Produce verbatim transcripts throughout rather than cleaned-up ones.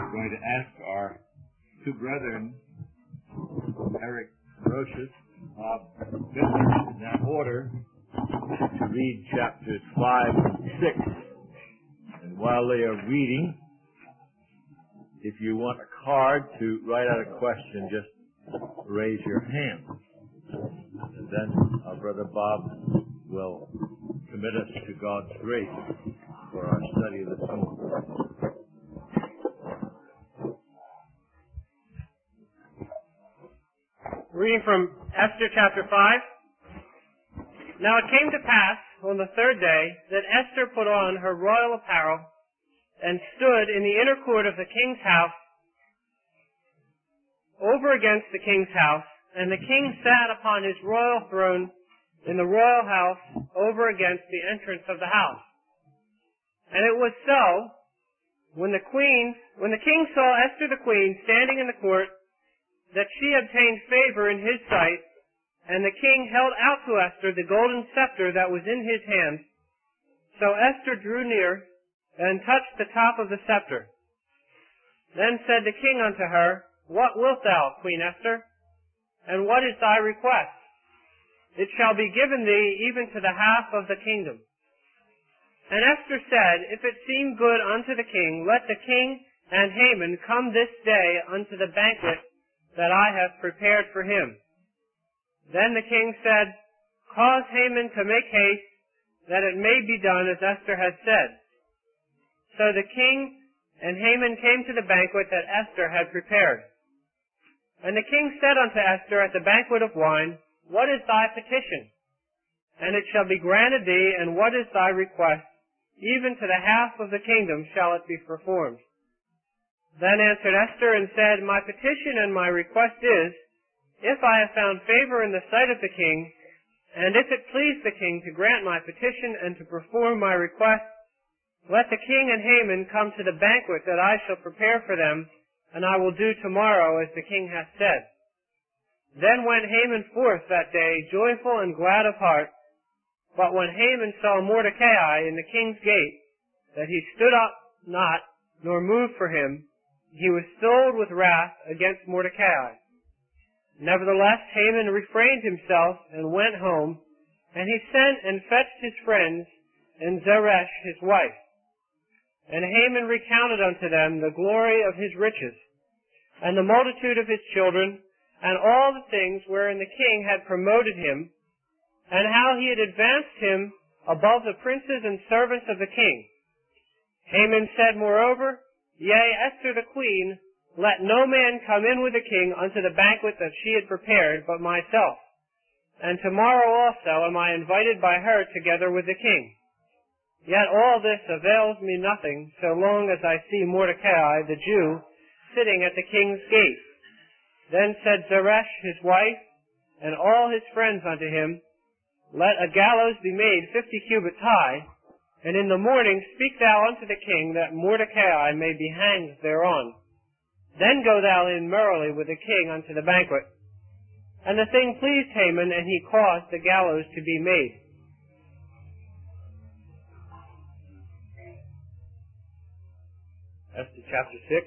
I'm going to ask our two brethren, Eric Brocious, Bob Bishop, in that order, to read chapters five and six. And while they are reading, if you want a card to write out a question, just raise your hand. And then our brother Bob will commit us to God's grace for our study this morning. Reading from Esther chapter five. Now it came to pass on the third day that Esther put on her royal apparel and stood in the inner court of the king's house over against the king's house, and the king sat upon his royal throne in the royal house over against the entrance of the house. And it was so, when the queen, when the king saw Esther the queen standing in the court, that she obtained favor in his sight, and the king held out to Esther the golden scepter that was in his hand. So Esther drew near and touched the top of the scepter. Then said the king unto her, What wilt thou, Queen Esther? And what is thy request? It shall be given thee even to the half of the kingdom. And Esther said, If it seem good unto the king, let the king and Haman come this day unto the banquet that I have prepared for him. Then the king said, Cause Haman to make haste, that it may be done as Esther had said. So the king and Haman came to the banquet that Esther had prepared. And the king said unto Esther at the banquet of wine, What is thy petition? And it shall be granted thee, and what is thy request? Even to the half of the kingdom shall it be performed. Then answered Esther and said, My petition and my request is, if I have found favor in the sight of the king, and if it please the king to grant my petition and to perform my request, let the king and Haman come to the banquet that I shall prepare for them, and I will do tomorrow as the king hath said. Then went Haman forth that day, joyful and glad of heart. But when Haman saw Mordecai in the king's gate, that he stood up not, nor moved for him, he was filled with wrath against Mordecai. Nevertheless, Haman refrained himself and went home, and he sent and fetched his friends and Zeresh his wife. And Haman recounted unto them the glory of his riches, and the multitude of his children, and all the things wherein the king had promoted him, and how he had advanced him above the princes and servants of the king. Haman said, moreover, Yea, Esther the queen, let no man come in with the king unto the banquet that she had prepared but myself. And tomorrow also am I invited by her together with the king. Yet all this avails me nothing, so long as I see Mordecai the Jew sitting at the king's gate. Then said Zeresh his wife, and all his friends unto him, Let a gallows be made fifty cubits high, and in the morning speak thou unto the king that Mordecai may be hanged thereon. Then go thou in merrily with the king unto the banquet. And the thing pleased Haman, and he caused the gallows to be made. Esther chapter six.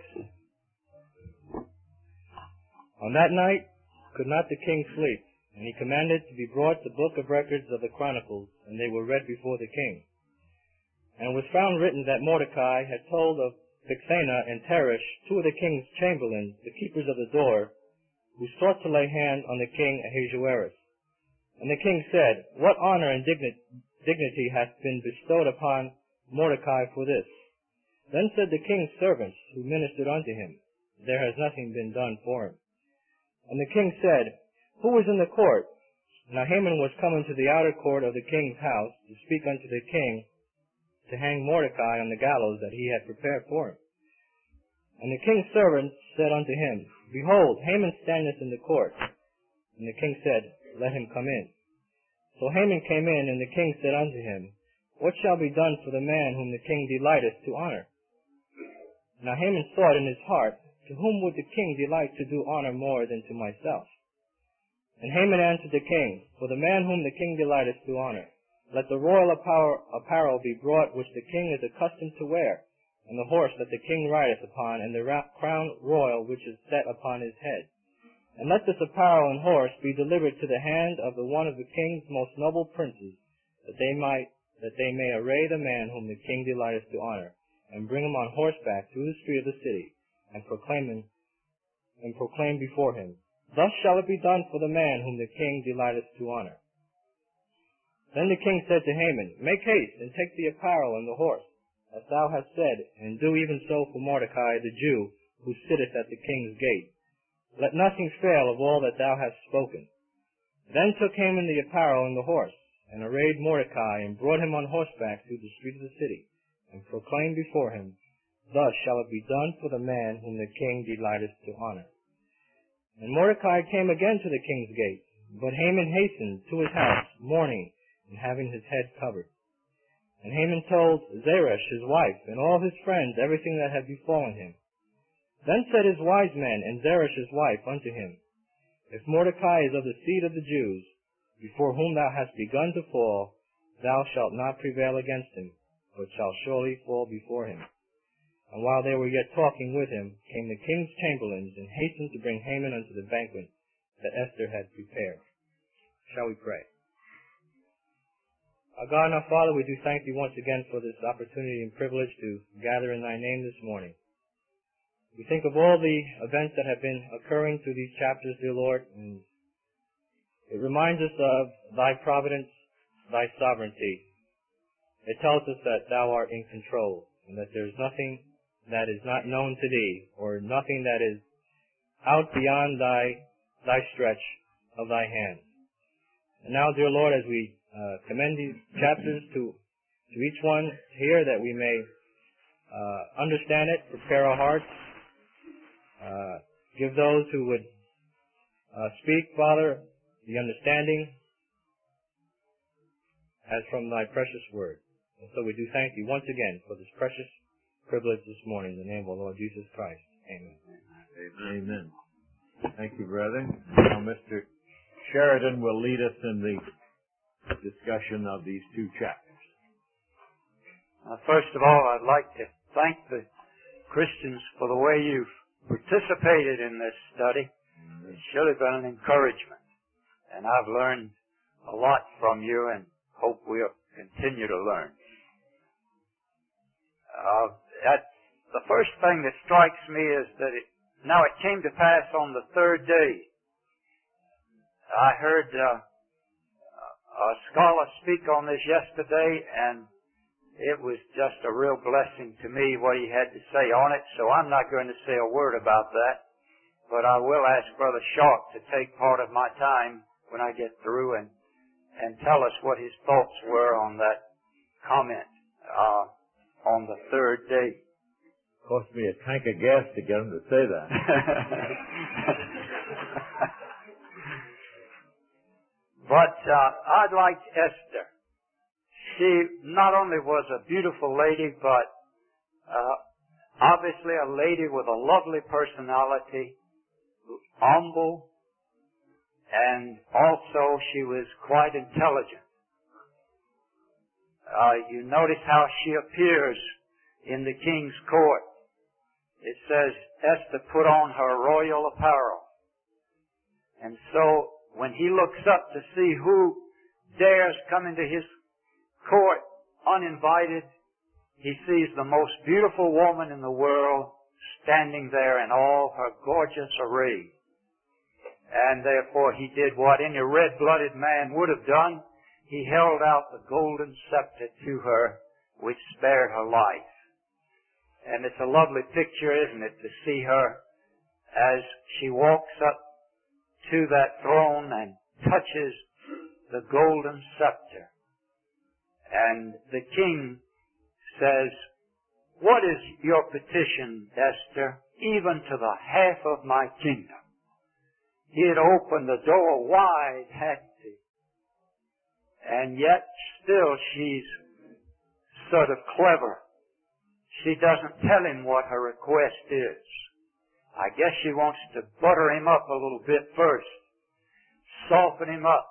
On that night could not the king sleep, and he commanded to be brought the book of records of the chronicles, and they were read before the king. And it was found written that Mordecai had told of Bigthana and Teresh, two of the king's chamberlains, the keepers of the door, who sought to lay hand on the king Ahasuerus. And the king said, What honor and dignity hath been bestowed upon Mordecai for this? Then said the king's servants, who ministered unto him, There has nothing been done for him. And the king said, Who is in the court? Now Haman was come into the outer court of the king's house to speak unto the king, to hang Mordecai on the gallows that he had prepared for him. And the king's servants said unto him, Behold, Haman standeth in the court. And the king said, Let him come in. So Haman came in, and the king said unto him, What shall be done for the man whom the king delighteth to honor? Now Haman thought in his heart, To whom would the king delight to do honor more than to myself? And Haman answered the king, For the man whom the king delighteth to honor, let the royal apparel be brought which the king is accustomed to wear, and the horse that the king rideth upon, and the crown royal which is set upon his head. And let this apparel and horse be delivered to the hand of the one of the king's most noble princes, that they might that they may array the man whom the king delighteth to honor, and bring him on horseback through the street of the city, and proclaim him, and proclaim before him, Thus shall it be done for the man whom the king delighteth to honor. Then the king said to Haman, Make haste, and take the apparel and the horse, as thou hast said, and do even so for Mordecai the Jew, who sitteth at the king's gate. Let nothing fail of all that thou hast spoken. Then took Haman the apparel and the horse, and arrayed Mordecai, and brought him on horseback through the street of the city, and proclaimed before him, Thus shall it be done for the man whom the king delighteth to honor. And Mordecai came again to the king's gate, but Haman hastened to his house, mourning, and having his head covered. And Haman told Zeresh his wife, and all his friends, everything that had befallen him. Then said his wise men and Zeresh his wife unto him, If Mordecai is of the seed of the Jews, before whom thou hast begun to fall, thou shalt not prevail against him, but shalt surely fall before him. And while they were yet talking with him, came the king's chamberlains, and hastened to bring Haman unto the banquet that Esther had prepared. Shall we pray? Our God and our Father, we do thank thee once again for this opportunity and privilege to gather in thy name this morning. We think of all the events that have been occurring through these chapters, dear Lord, and it reminds us of thy providence, thy sovereignty. It tells us that thou art in control, and that there is nothing that is not known to thee, or nothing that is out beyond thy thy stretch of thy hand. And now, dear Lord, as we uh, commend these chapters to to each one here, that we may uh, understand it, prepare our hearts, uh, give those who would uh, speak, Father, the understanding as from thy precious word. And so we do thank thee once again for this precious privilege this morning in the name of our Lord Jesus Christ. Amen. Amen. Thank you, brother. Now, Mister Sheridan will lead us in the discussion of these two chapters. Uh, first of all, I'd like to thank the Christians for the way you've participated in this study. It's surely been an encouragement, and I've learned a lot from you and hope we'll continue to learn. Uh, that, the first thing that strikes me is that it, now it came to pass on the third day. I heard uh, a scholar speak on this yesterday, and it was just a real blessing to me what he had to say on it, so I'm not going to say a word about that, but I will ask Brother Sharp to take part of my time when I get through and, and tell us what his thoughts were on that comment uh, on the third day. Cost me a tank of gas to get him to say that. But uh, I'd like Esther. She not only was a beautiful lady, but uh, obviously a lady with a lovely personality, humble, and also she was quite intelligent. Uh, you notice how she appears in the king's court. It says, Esther put on her royal apparel. And so, when he looks up to see who dares come into his court uninvited, he sees the most beautiful woman in the world standing there in all her gorgeous array. And therefore he did what any red-blooded man would have done. He held out the golden scepter to her, which spared her life. And it's a lovely picture, isn't it, to see her as she walks up to that throne and touches the golden scepter. And the king says, What is your petition, Esther, even to the half of my kingdom? He had opened the door wide, hadn't he? And yet still she's sort of clever. She doesn't tell him what her request is. I guess she wants to butter him up a little bit first. Soften him up.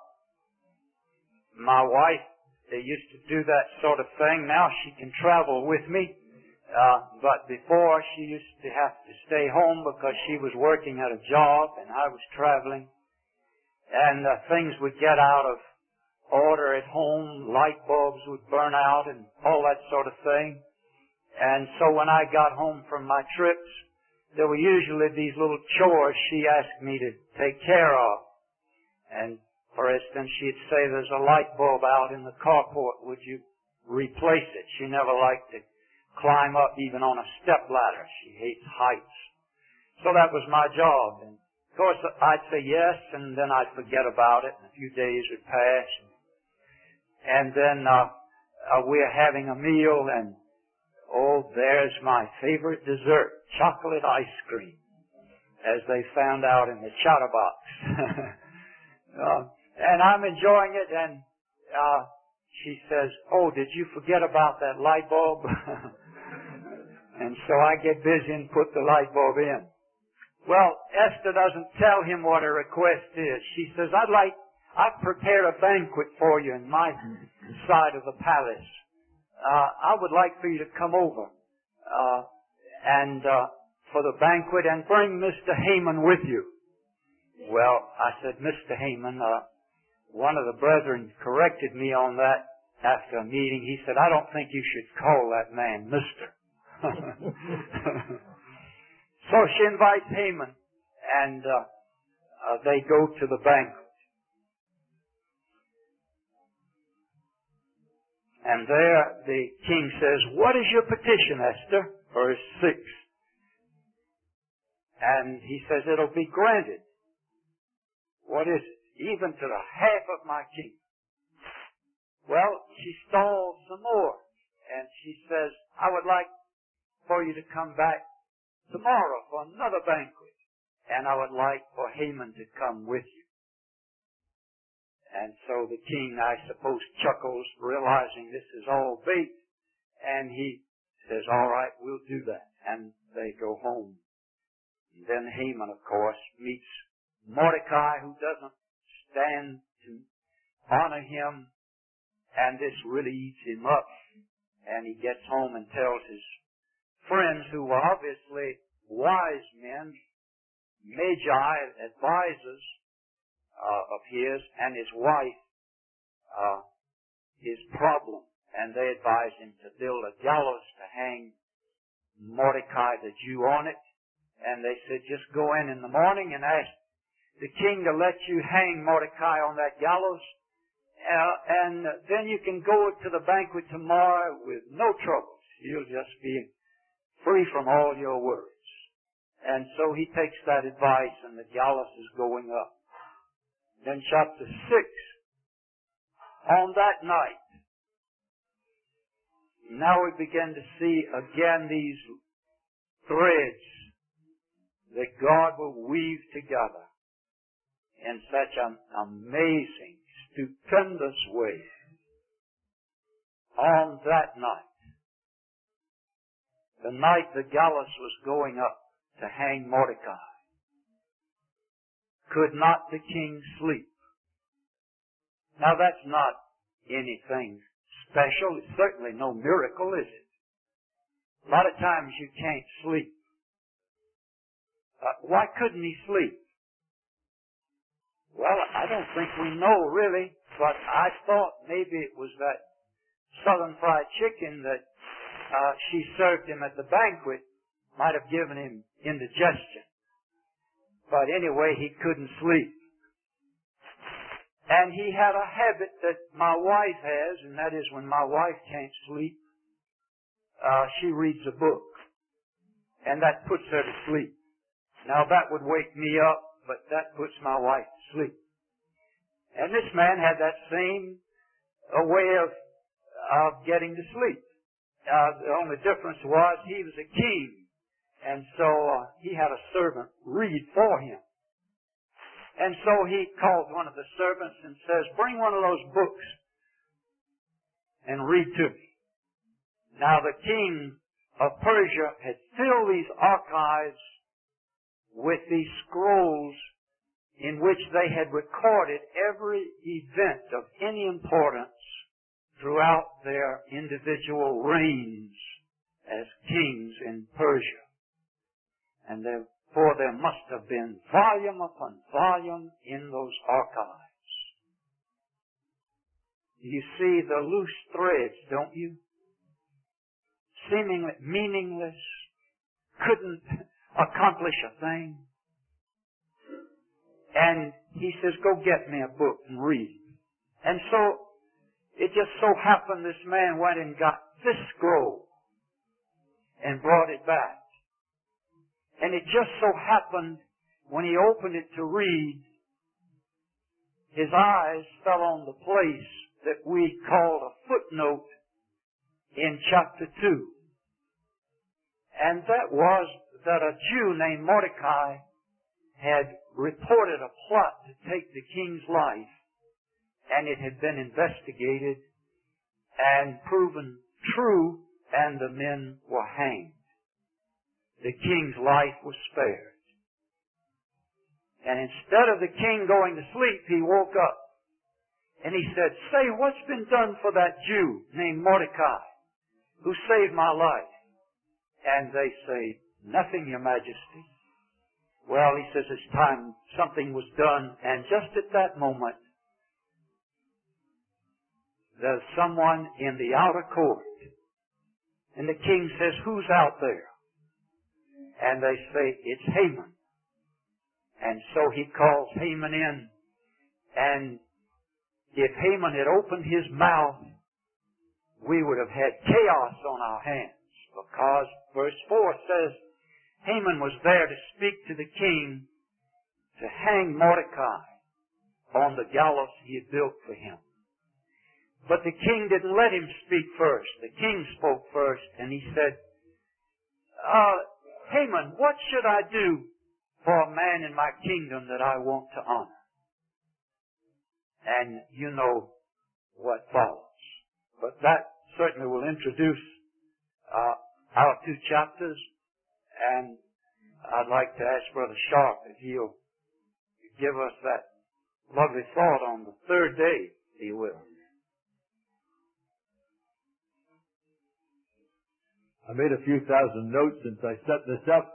My wife, they used to do that sort of thing. Now she can travel with me. Uh, but before, she used to have to stay home because she was working at a job and I was traveling. And uh, things would get out of order at home. Light bulbs would burn out and all that sort of thing. And so when I got home from my trips, there were usually these little chores she asked me to take care of. And for instance, she'd say, there's a light bulb out in the carport. Would you replace it? She never liked to climb up even on a step ladder. She hates heights. So that was my job. And of course, I'd say yes, and then I'd forget about it, and a few days would pass. And then uh, uh, we're having a meal, and oh, there's my favorite dessert, chocolate ice cream, as they found out in the chatterbox. uh, and I'm enjoying it, and uh, she says, oh, did you forget about that light bulb? And so I get busy and put the light bulb in. Well, Esther doesn't tell him what her request is. She says, I'd like, I've prepared a banquet for you in my side of the palace. Uh, I would like for you to come over, uh, and, uh, for the banquet and bring Mister Haman with you. Well, I said, Mister Haman, uh, one of the brethren corrected me on that after a meeting. He said, I don't think you should call that man Mister So she invites Haman, and uh, uh, they go to the banquet. And there the king says, what is your petition, Esther? Verse six. And he says, it'll be granted. What is it? Even to the half of my kingdom. Well, she stalls some more. And she says, I would like for you to come back tomorrow for another banquet. And I would like for Haman to come with you. And so the king, I suppose, chuckles, realizing this is all bait. And he says, all right, we'll do that. And they go home. And then Haman, of course, meets Mordecai, who doesn't stand to honor him. And this really eats him up. And he gets home and tells his friends, who were obviously wise men, magi, advisors uh, of his, and his wife, uh, his problem. And they advised him to build a gallows to hang Mordecai the Jew on it. And they said, just go in in the morning and ask the king to let you hang Mordecai on that gallows. Uh, and then you can go to the banquet tomorrow with no troubles. You'll just be free from all your worries. And so he takes that advice, and the gallows is going up. Then chapter six. On that night, now we begin to see again these threads that God will weave together in such an amazing, stupendous way. On that night, the night the gallows was going up to hang Mordecai, could not the king sleep? Now that's not anything special. It's certainly no miracle, is it? A lot of times you can't sleep. Uh, why couldn't he sleep? Well, I don't think we know really, but I thought maybe it was that southern fried chicken that uh, she served him at the banquet might have given him indigestion. But anyway, he couldn't sleep. And he had a habit that my wife has, and that is when my wife can't sleep, uh, she reads a book. And that puts her to sleep. Now that would wake me up, but that puts my wife to sleep. And this man had that same uh, way of, of getting to sleep. Uh, the only difference was he was a king. And so uh, he had a servant read for him. And so he called one of the servants and says, bring one of those books and read to me. Now the king of Persia had filled these archives with these scrolls in which they had recorded every event of any importance throughout their individual reigns as kings in Persia. And therefore there must have been volume upon volume in those archives. You see the loose threads, don't you? Seemingly meaningless, couldn't accomplish a thing. And he says, go get me a book and read. And so, it just so happened this man went and got this scroll and brought it back. And it just so happened, when he opened it to read, his eyes fell on the place that we called a footnote in chapter two. And that was that a Jew named Mordecai had reported a plot to take the king's life, and it had been investigated and proven true, and the men were hanged. The king's life was spared. And instead of the king going to sleep, he woke up. And he said, say, what's been done for that Jew named Mordecai who saved my life? And they say, nothing, Your Majesty. Well, he says, it's time something was done. And just at that moment, there's someone in the outer court. And the king says, who's out there? And they say, it's Haman. And so he calls Haman in. And if Haman had opened his mouth, we would have had chaos on our hands. Because verse four says, Haman was there to speak to the king to hang Mordecai on the gallows he had built for him. But the king didn't let him speak first. The king spoke first, and he said, uh, Haman, what should I do for a man in my kingdom that I want to honor? And you know what follows. But that certainly will introduce uh, our two chapters, and I'd like to ask Brother Sharp if he'll give us that lovely thought on the third day, if he will. I made a few thousand notes since I set this up.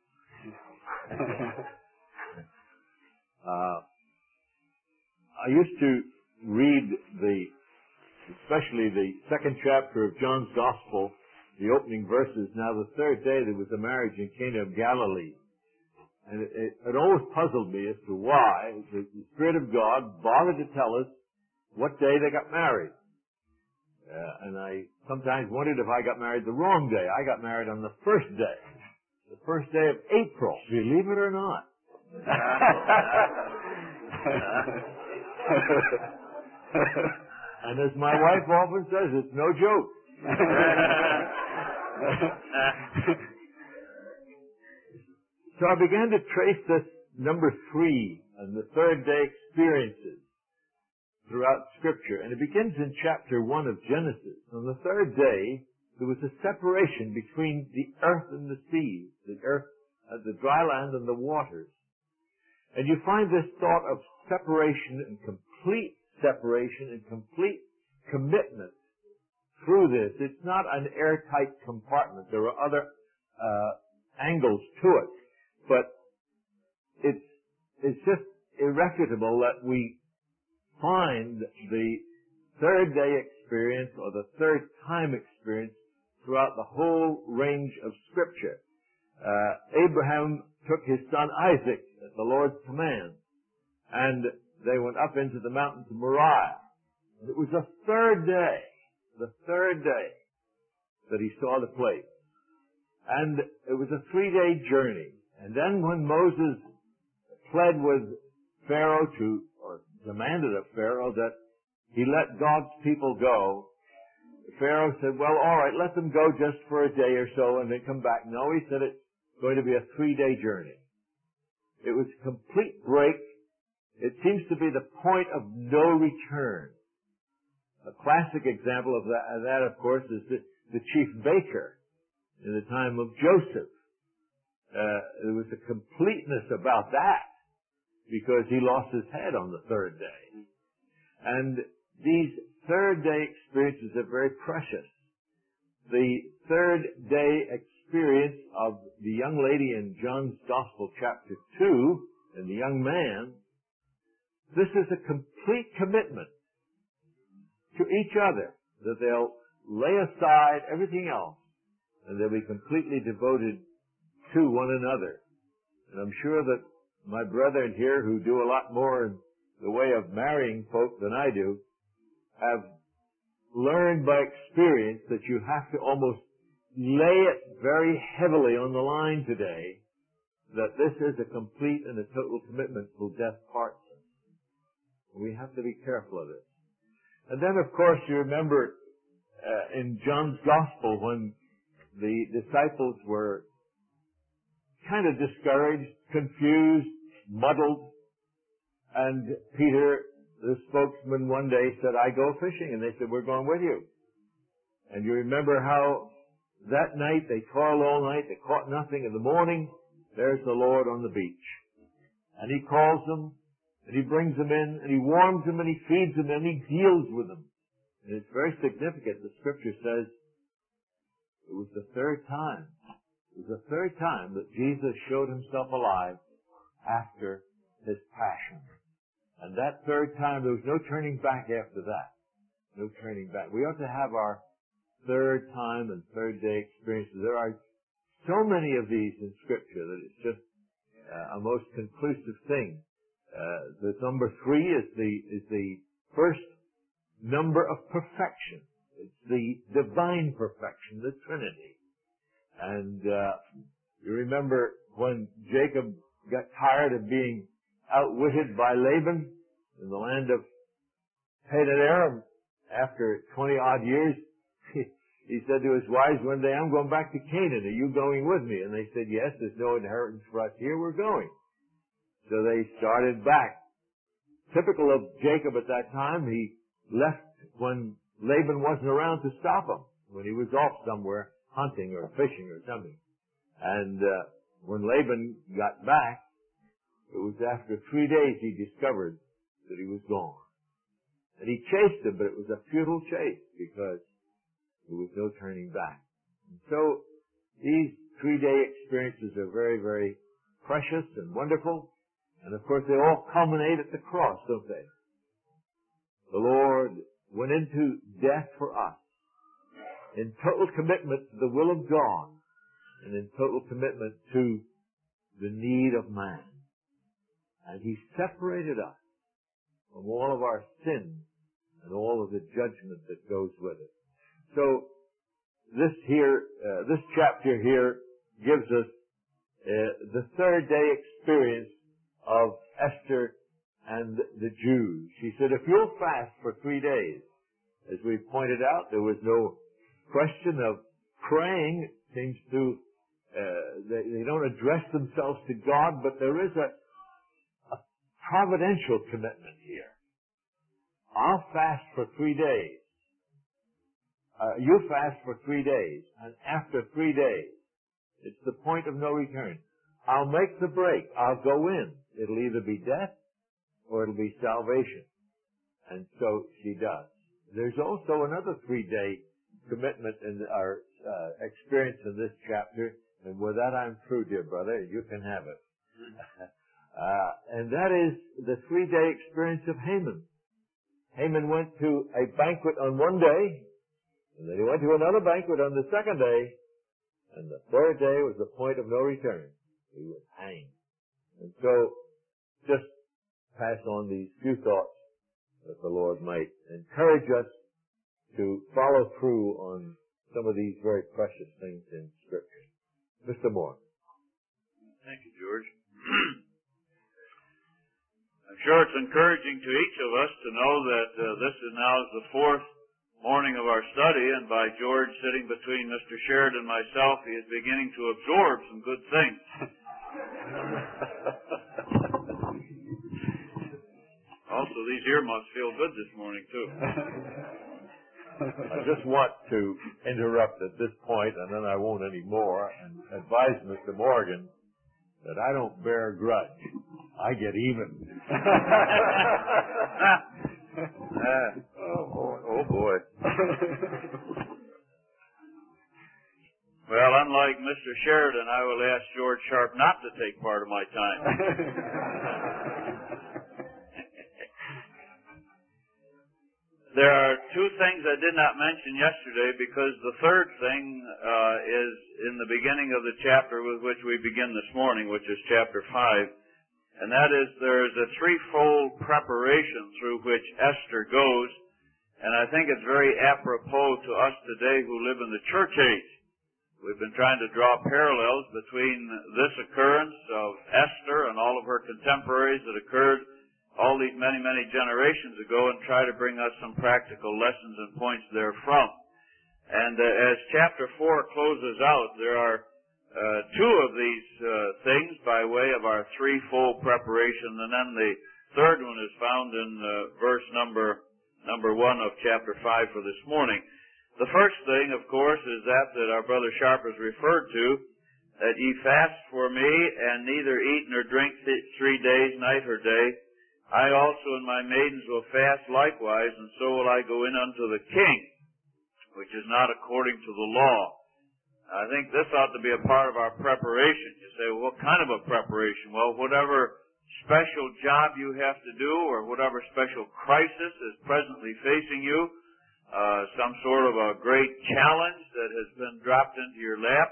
uh, I used to read the, especially the second chapter of John's Gospel, the opening verses. Now the third day there was a marriage in Cana of Galilee. And it, it, it always puzzled me as to why the, the Spirit of God bothered to tell us what day they got married. Uh, and I sometimes wondered if I got married the wrong day. I got married on the first day. The first day of April. Believe it or not. And as my wife often says, it's no joke. So I began to trace this number three and the third day experiences throughout Scripture. And it begins in chapter one of Genesis. On the third day, there was a separation between the earth and the seas, the earth, uh, the dry land and the waters. And you find this thought of separation and complete separation and complete commitment through this. It's not an airtight compartment. There are other uh, angles to it. But it's, it's just irrefutable that we find the third day experience or the third time experience throughout the whole range of Scripture. Uh, Abraham took his son Isaac at the Lord's command, and they went up into the mountains of Moriah. And it was the third day, the third day that he saw the place. And it was a three-day journey. And then when Moses pled with Pharaoh to, or demanded of Pharaoh that he let God's people go, Pharaoh said, well, all right, let them go just for a day or so and then come back. No, he said it's going to be a three-day journey. It was a complete break. It seems to be the point of no return. A classic example of that, of that of course, is the, the chief baker in the time of Joseph. Uh, there was a completeness about that because he lost his head on the third day. And these third day experiences are very precious. the third day experience of the young lady in John's Gospel, chapter two, and the young man, this is a complete commitment to each other, that they'll lay aside everything else, and they'll be completely devoted to one another. And I'm sure that my brethren here, who do a lot more in the way of marrying folk than I do, have learned by experience that you have to almost lay it very heavily on the line today, that this is a complete and a total commitment till death parts us. We have to be careful of this. And then, of course, you remember uh, in John's Gospel when the disciples were kind of discouraged, confused, muddled, and Peter, the spokesman, one day said, "I go fishing." And they said, "We're going with you." And you remember how that night they toiled all night, they caught nothing. In the morning, there's the Lord on the beach. And He calls them, and He brings them in, and He warms them, and He feeds them, and He deals with them. And it's very significant. The Scripture says it was the third time. It was the third time that Jesus showed Himself alive after His passion. And that third time, there was no turning back after that. No turning back. We ought to have our third time and third day experiences. There are so many of these in Scripture that it's just uh, a most conclusive thing. Uh, the number three is the is the first number of perfection. It's the divine perfection, the Trinity. And uh, you remember when Jacob got tired of being outwitted by Laban in the land of Padan Aram after twenty odd years, he, he said to his wives one day, "I'm going back to Canaan. Are you going with me?" And they said, "Yes, there's no inheritance for us here. We're going." So they started back. Typical of Jacob at that time, he left when Laban wasn't around to stop him, when he was off somewhere hunting or fishing or something. And uh, when Laban got back, it was after three days he discovered that he was gone. And he chased him, but it was a futile chase because there was no turning back. And so these three-day experiences are very, very precious and wonderful. And of course they all culminate at the cross, don't they? The Lord went into death for us in total commitment to the will of God and in total commitment to the need of man. And He separated us from all of our sins and all of the judgment that goes with it. So this here, uh, this chapter here gives us uh, the third day experience of Esther and the Jews. She said, "If you'll fast for three days," as we pointed out, there was no question of praying. It seems to, uh, they, they don't address themselves to God, but there is a providential commitment here. I'll fast for three days. Uh, you fast for three days, and after three days, it's the point of no return. I'll make the break. I'll go in. It'll either be death or it'll be salvation. And so she does. There's also another three-day commitment in our uh, experience in this chapter, and with that I'm through, dear brother. You can have it. Uh, and that is the three-day experience of Haman. Haman went to a banquet on one day, and then he went to another banquet on the second day, and the third day was the point of no return. He was hanged. And so, just pass on these few thoughts that the Lord might encourage us to follow through on some of these very precious things in Scripture. Mister Moore. Thank you, George. I'm sure it's encouraging to each of us to know that uh, this is now the fourth morning of our study, and by George sitting between Mister Sheridan and myself, he is beginning to absorb some good things. Also, these earmuffs feel good this morning, too. I just want to interrupt at this point, and then I won't anymore, and advise Mister Morgan that I don't bear a grudge. I get even. uh, oh boy! Oh boy! Well, unlike Mister Sheridan, I will ask George Sharp not to take part of my time. There are two things I did not mention yesterday because the third thing uh, is in the beginning of the chapter with which we begin this morning, which is chapter five, and that is there is a threefold preparation through which Esther goes, and I think it's very apropos to us today who live in the church age. We've been trying to draw parallels between this occurrence of Esther and all of her contemporaries that occurred all these many, many generations ago and try to bring us some practical lessons and points therefrom. And uh, as chapter four closes out, there are uh, two of these uh, things by way of our threefold preparation, and then the third one is found in uh, verse number number one of chapter five for this morning. The first thing, of course, is that that our brother Sharp has referred to, that ye fast for me, and neither eat nor drink th- three days, night or day. I also and my maidens will fast likewise, and so will I go in unto the king, which is not according to the law. I think this ought to be a part of our preparation. You say, well, what kind of a preparation? Well, whatever special job you have to do or whatever special crisis is presently facing you, uh, some sort of a great challenge that has been dropped into your lap,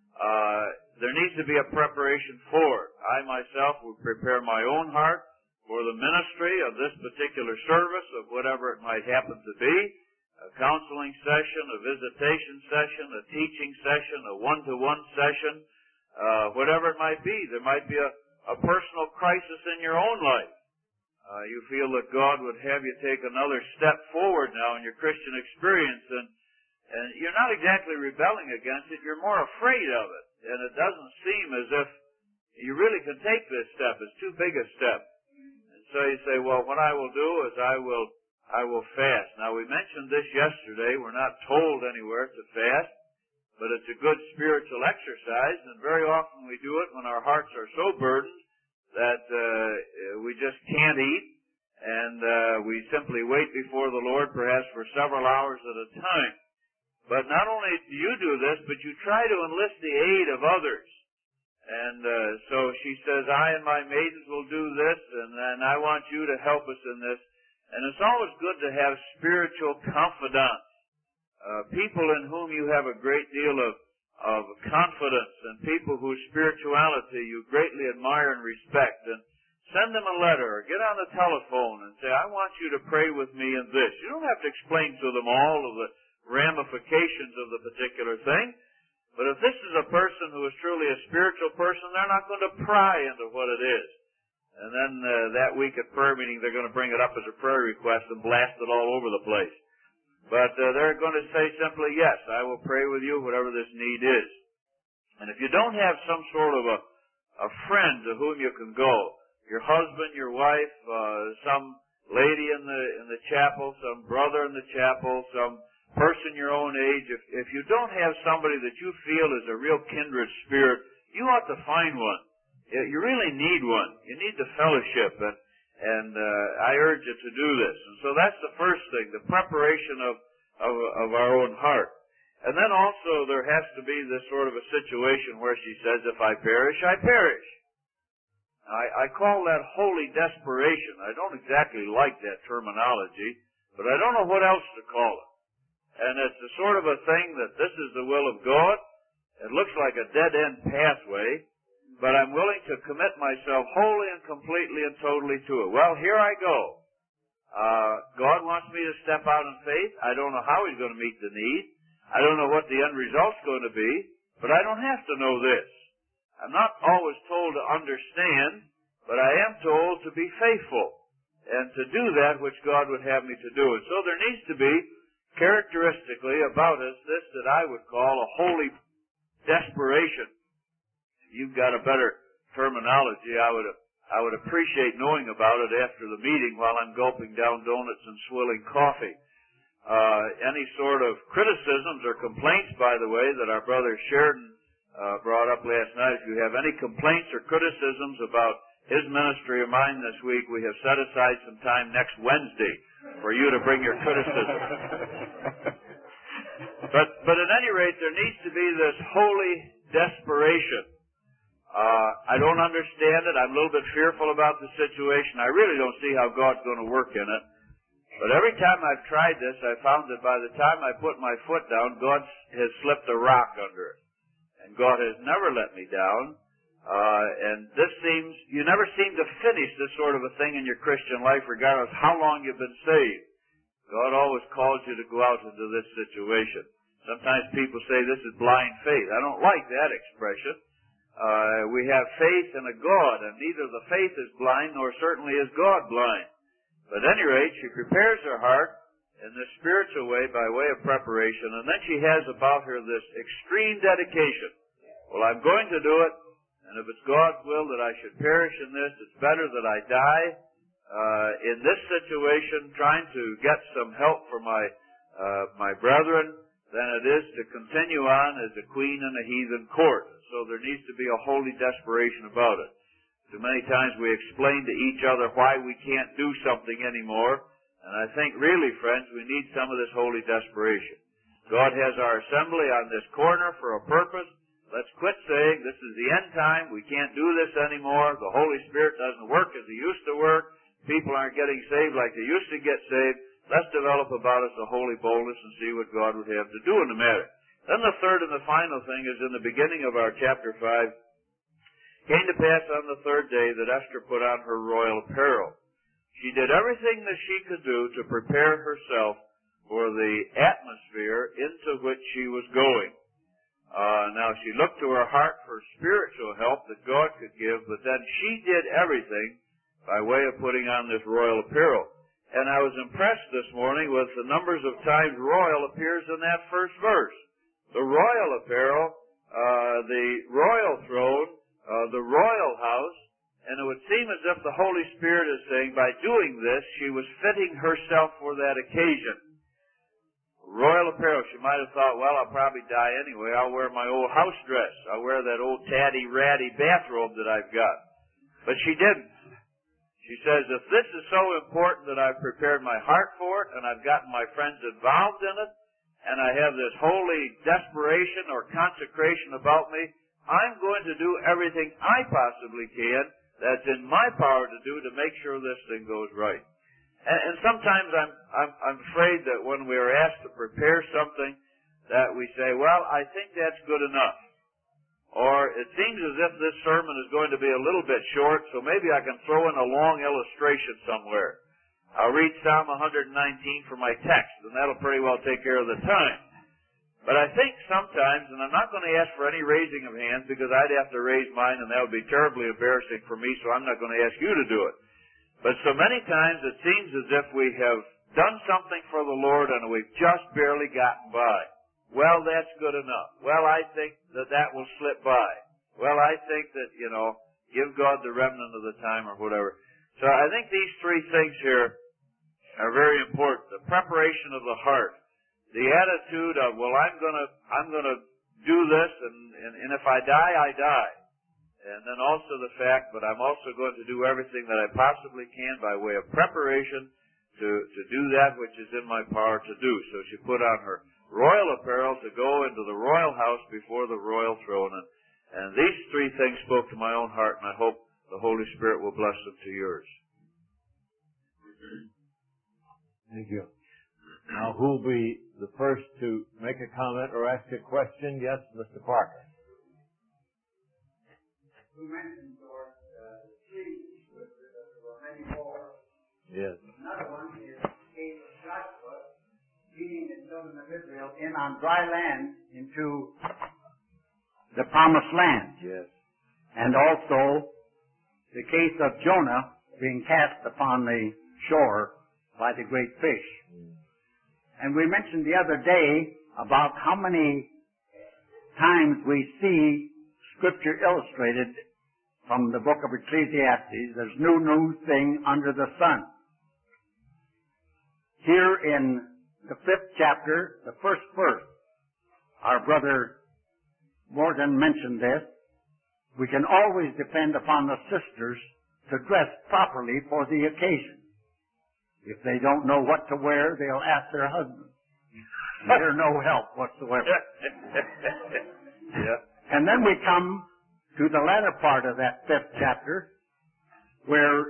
uh, there needs to be a preparation for it. I myself will prepare my own heart for the ministry of this particular service, of whatever it might happen to be, a counseling session, a visitation session, a teaching session, a one-to-one session, uh, whatever it might be. There might be a, a personal crisis in your own life. Uh, you feel that God would have you take another step forward now in your Christian experience, and, and you're not exactly rebelling against it, you're more afraid of it. And it doesn't seem as if you really can take this step. It's too big a step. So you say, well, what I will do is I will I will fast. Now, we mentioned this yesterday. We're not told anywhere to fast, but it's a good spiritual exercise, and very often we do it when our hearts are so burdened that uh, we just can't eat, and uh, we simply wait before the Lord perhaps for several hours at a time. But not only do you do this, but you try to enlist the aid of others. And uh, so she says, I and my maidens will do this, and, and I want you to help us in this. And it's always good to have spiritual confidants, uh, people in whom you have a great deal of, of confidence, and people whose spirituality you greatly admire and respect. And send them a letter or get on the telephone and say, I want you to pray with me in this. You don't have to explain to them all of the ramifications of the particular thing. But if this is a person who is truly a spiritual person, they're not going to pry into what it is. And then uh, that week at prayer meeting, they're going to bring it up as a prayer request and blast it all over the place. But uh, they're going to say simply, yes, I will pray with you, whatever this need is. And if you don't have some sort of a, a friend to whom you can go, your husband, your wife, uh, some lady in the in the chapel, some brother in the chapel, some person your own age, if, if you don't have somebody that you feel is a real kindred spirit, you ought to find one. You really need one. You need the fellowship, and, and uh, I urge you to do this. And so that's the first thing, the preparation of, of, of our own heart. And then also there has to be this sort of a situation where she says, if I perish, I perish. I, I call that holy desperation. I don't exactly like that terminology, but I don't know what else to call it. And it's a sort of a thing that this is the will of God. It looks like a dead-end pathway, but I'm willing to commit myself wholly and completely and totally to it. Well, here I go. Uh, God wants me to step out in faith. I don't know how He's going to meet the need. I don't know what the end result's going to be, but I don't have to know this. I'm not always told to understand, but I am told to be faithful and to do that which God would have me to do. And so there needs to be characteristically about us this that I would call a holy desperation. If you've got a better terminology, I would I would appreciate knowing about it after the meeting while I'm gulping down donuts and swilling coffee. Uh, any sort of criticisms or complaints, by the way, that our brother Sheridan uh, brought up last night, if you have any complaints or criticisms about his ministry or mine this week, we have set aside some time next Wednesday for you to bring your criticism. But, but at any rate, there needs to be this holy desperation. Uh, I don't understand it. I'm a little bit fearful about the situation. I really don't see how God's going to work in it. But every time I've tried this, I found that by the time I put my foot down, God has slipped a rock under it. And God has never let me down. Uh, and this seems, you never seem to finish this sort of a thing in your Christian life, regardless how long you've been saved. God always calls you to go out into this situation. Sometimes people say this is blind faith. I don't like that expression. Uh, we have faith in a God, and neither the faith is blind, nor certainly is God blind. But at any rate, she prepares her heart in this spiritual way by way of preparation, and then she has about her this extreme dedication. Well, I'm going to do it, and if it's God's will that I should perish in this, it's better that I die uh, in this situation, trying to get some help for my uh, my brethren, than it is to continue on as a queen in a heathen court. So there needs to be a holy desperation about it. Too many times we explain to each other why we can't do something anymore, and I think really, friends, we need some of this holy desperation. God has our assembly on this corner for a purpose. Let's quit saying this is the end time, we can't do this anymore, the Holy Spirit doesn't work as He used to work, people aren't getting saved like they used to get saved. Let's develop about us a holy boldness and see what God would have to do in the matter. Then the third and the final thing is in the beginning of our chapter five. Came to pass on the third day that Esther put on her royal apparel. She did everything that she could do to prepare herself for the atmosphere into which she was going. Uh, now she looked to her heart for spiritual help that God could give, but then she did everything by way of putting on this royal apparel. And I was impressed this morning with the numbers of times royal appears in that first verse. The royal apparel, uh, the royal throne, uh, the royal house, and it would seem as if the Holy Spirit is saying by doing this, she was fitting herself for that occasion. Royal apparel, she might have thought, well, I'll probably die anyway. I'll wear my old house dress. I'll wear that old tatty-ratty bathrobe that I've got. But she didn't. She says, if this is so important that I've prepared my heart for it, and I've gotten my friends involved in it, and I have this holy desperation or consecration about me, I'm going to do everything I possibly can that's in my power to do to make sure this thing goes right. And, and sometimes I'm, I'm, I'm afraid that when we are asked to prepare something, that we say, well, I think that's good enough. Or it seems as if this sermon is going to be a little bit short, so maybe I can throw in a long illustration somewhere. I'll read Psalm one nineteen for my text, and that'll pretty well take care of the time. But I think sometimes, and I'm not going to ask for any raising of hands because I'd have to raise mine, and that would be terribly embarrassing for me, so I'm not going to ask you to do it. But so many times it seems as if we have done something for the Lord and we've just barely gotten by. Well, that's good enough. Well, I think that that will slip by. Well, I think that, you know, give God the remnant of the time or whatever. So I think these three things here are very important. The preparation of the heart. The attitude of, well, I'm gonna, I'm gonna do this, and, and, and if I die, I die. And then also the fact, but I'm also going to do everything that I possibly can by way of preparation to, to do that which is in my power to do. So she put on her royal apparel to go into the royal house before the royal throne. And, and these three things spoke to my own heart, and I hope the Holy Spirit will bless them to yours. Thank you. Now, who will be the first to make a comment or ask a question? Yes, Mister Parker. You mentioned, Lord, uh, the three scriptures, that there were many more. Yes. Another one is the case of Joshua leading the children of Israel in on dry land into the promised land. Yes. And also the case of Jonah being cast upon the shore by the great fish. Mm. And we mentioned the other day about how many times we see Scripture illustrated from the book of Ecclesiastes. There's no new thing under the sun. Here in the fifth chapter, the first verse, our brother Morgan mentioned this. We can always depend upon the sisters to dress properly for the occasion. If they don't know what to wear, they'll ask their husband. They're no help whatsoever. Yeah. And then we come to the latter part of that fifth chapter, where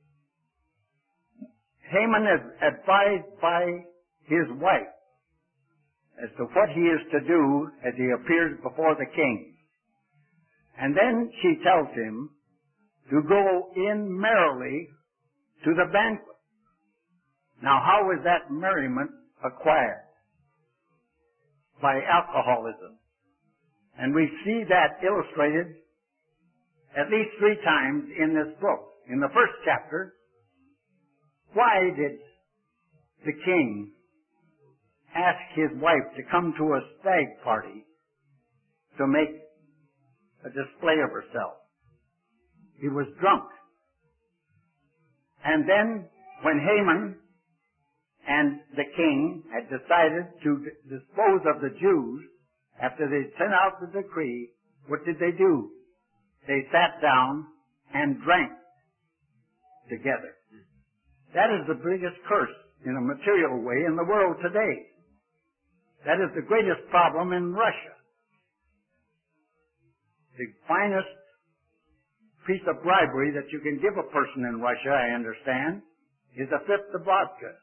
Haman is advised by his wife as to what he is to do as he appears before the king. And then she tells him to go in merrily to the banquet. Now, how is that merriment acquired? By alcoholism. And we see that illustrated at least three times in this book. In the first chapter, why did the king ask his wife to come to a stag party to make a display of herself? He was drunk. And then when Haman and the king had decided to d- dispose of the Jews, after they sent out the decree, what did they do? They sat down and drank together. That is the biggest curse in a material way in the world today. That is the greatest problem in Russia. The finest piece of bribery that you can give a person in Russia, I understand, is a fifth of vodka.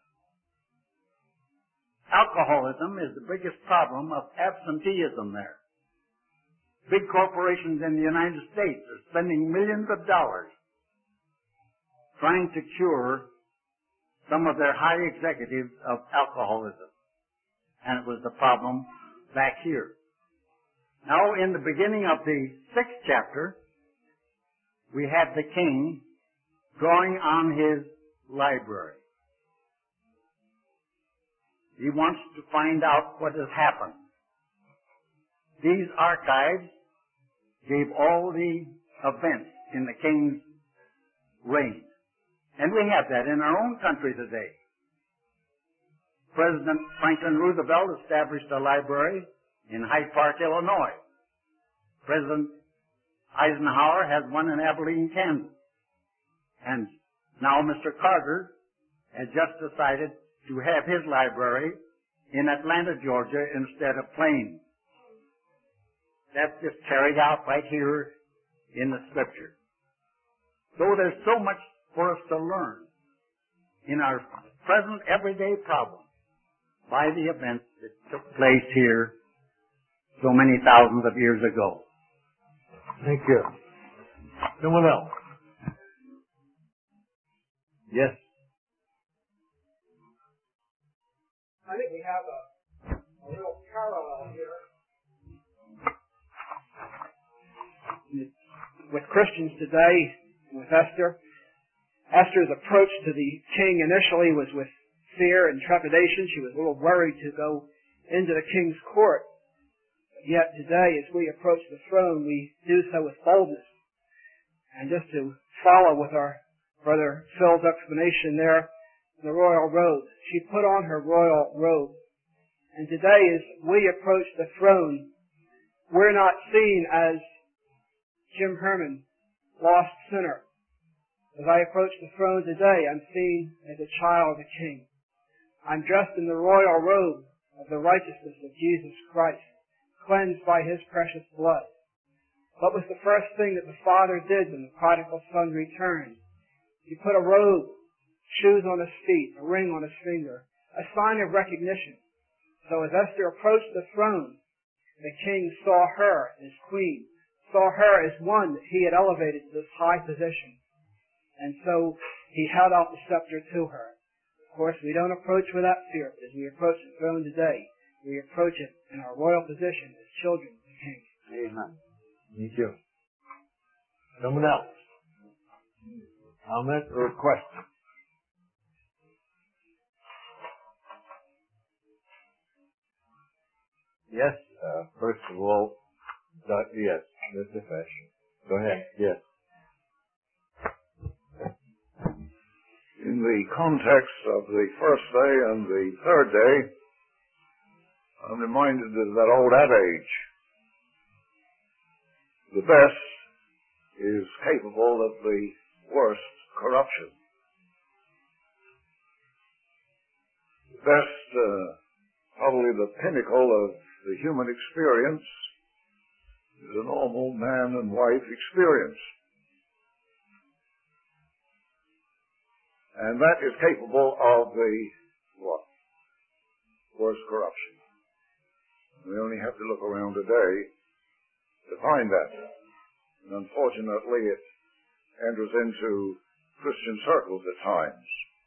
Alcoholism is the biggest problem of absenteeism there. Big corporations in the United States are spending millions of dollars trying to cure some of their high executives of alcoholism. And it was the problem back here. Now, in the beginning of the sixth chapter, we have the king drawing on his library. He wants to find out what has happened. These archives gave all the events in the king's reign. And we have that in our own country today. President Franklin Roosevelt established a library in Hyde Park, Illinois. President Eisenhower has one in Abilene, Kansas. And now Mister Carter has just decided to have his library in Atlanta, Georgia, instead of Plains. That's just carried out right here in the Scripture. So there's so much for us to learn in our present everyday problems by the events that took place here so many thousands of years ago. Thank you. Someone else? Yes. I think we have a, a real parallel here with Christians today, with Esther. Esther's approach to the king initially was with fear and trepidation. She was a little worried to go into the king's court. Yet today, as we approach the throne, we do so with boldness. And just to follow with our brother Phil's explanation there, the royal robe. She put on her royal robe. And today, as we approach the throne, we're not seen as Jim Herman, lost sinner. As I approach the throne today, I'm seen as a child of the King. I'm dressed in the royal robe of the righteousness of Jesus Christ, cleansed by His precious blood. What was the first thing that the Father did when the prodigal son returned? He put a robe, shoes on his feet, a ring on his finger, a sign of recognition. So as Esther approached the throne, the king saw her as queen, saw her as one that he had elevated to this high position. And so he held out the scepter to her. Of course, we don't approach without fear, but as we approach the throne today, we approach it in our royal position as children of the King. Amen. Thank you. Someone else? Comment or question? Yes, uh, first of all, Doctor yes, Mister Fashion. Go ahead. Yes. In the context of the first day and the third day, I'm reminded of that old adage. The best is capable of the worst corruption. The best uh, probably the pinnacle of the human experience is a normal man and wife experience. And that is capable of the, what? Worst corruption. We only have to look around today to find that. And unfortunately, it enters into Christian circles at times.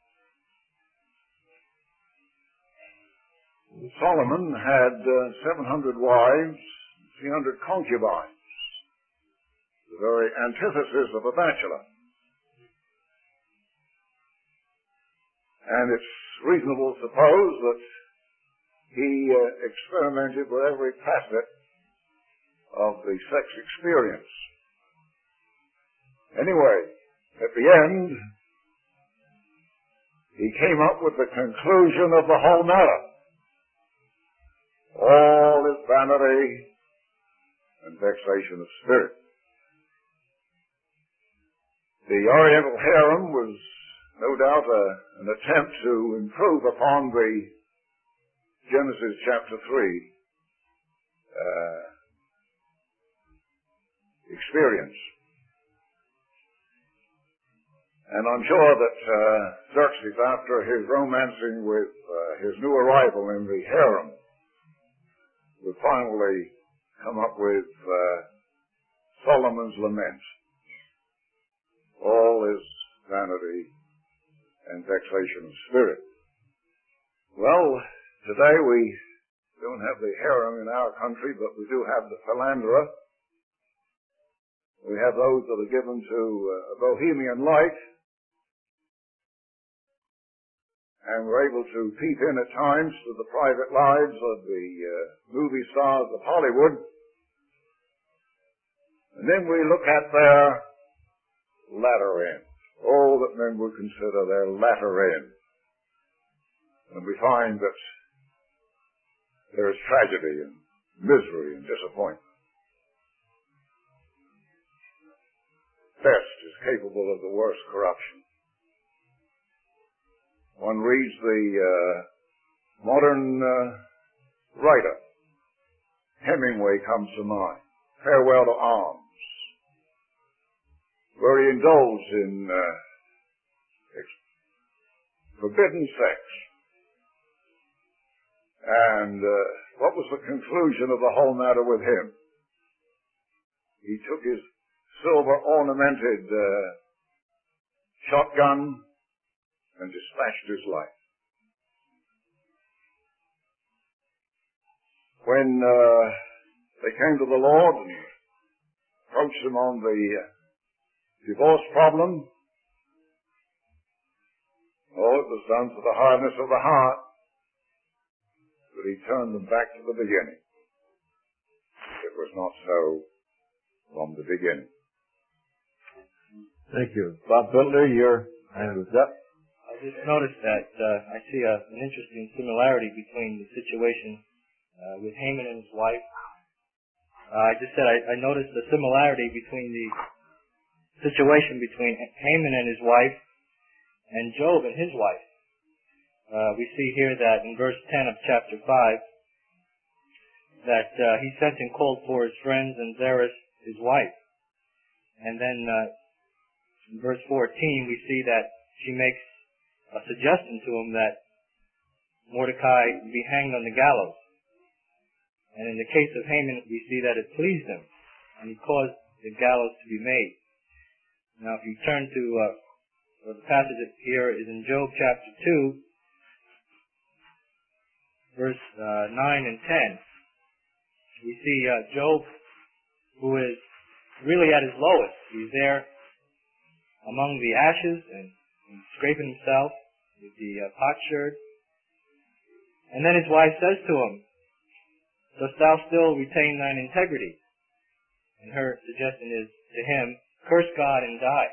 Solomon had uh, seven hundred wives, three hundred concubines, the very antithesis of a bachelor. And it's reasonable to suppose that he uh, experimented with every facet of the sex experience. Anyway, at the end, he came up with the conclusion of the whole matter. All is vanity and vexation of spirit. The Oriental harem was no doubt a, an attempt to improve upon the Genesis chapter three uh, experience. And I'm sure that uh, Xerxes, after his romancing with uh, his new arrival in the harem, would finally come up with uh, Solomon's lament. All is vanity and vexation of spirit. Well, today we don't have the harem in our country, but we do have the philandra. We have those that are given to uh, a bohemian life. And we're able to peep in at times to the private lives of the uh, movie stars of Hollywood. And then we look at their latter end. All that men would consider their latter end. And we find that there is tragedy and misery and disappointment. Best is capable of the worst corruption. One reads the uh, modern uh, writer. Hemingway comes to mind. Farewell to Arms. Where he indulged in uh, ex- forbidden sex. And uh, what was the conclusion of the whole matter with him? He took his silver ornamented uh, shotgun and dispatched his life. When uh, they came to the Lord and approached him on the uh, divorce problem, oh, it was done for the hardness of the heart, but he turned them back to the beginning. It was not so from the beginning. Thank you. Bob Butler, your hand was up. I just noticed that uh, I see a, an interesting similarity between the situation uh, with Haman and his wife. Uh, I just said I, I noticed the similarity between the situation between Haman and his wife and Job and his wife. Uh, we see here that in verse ten of chapter five that uh, he sent and called for his friends and Zeresh his wife. And then uh, in verse fourteen we see that she makes a suggestion to him that Mordecai be hanged on the gallows. And in the case of Haman, we see that it pleased him, and he caused the gallows to be made. Now, if you turn to, uh, well, the passage here is in Job chapter two, verse uh, nine and ten. We see uh, Job, who is really at his lowest. He's there among the ashes and, and scraping himself with the uh, potsherd. And then his wife says to him, "Dost thou still retain thine integrity?" And her suggestion is to him, "Curse God and die."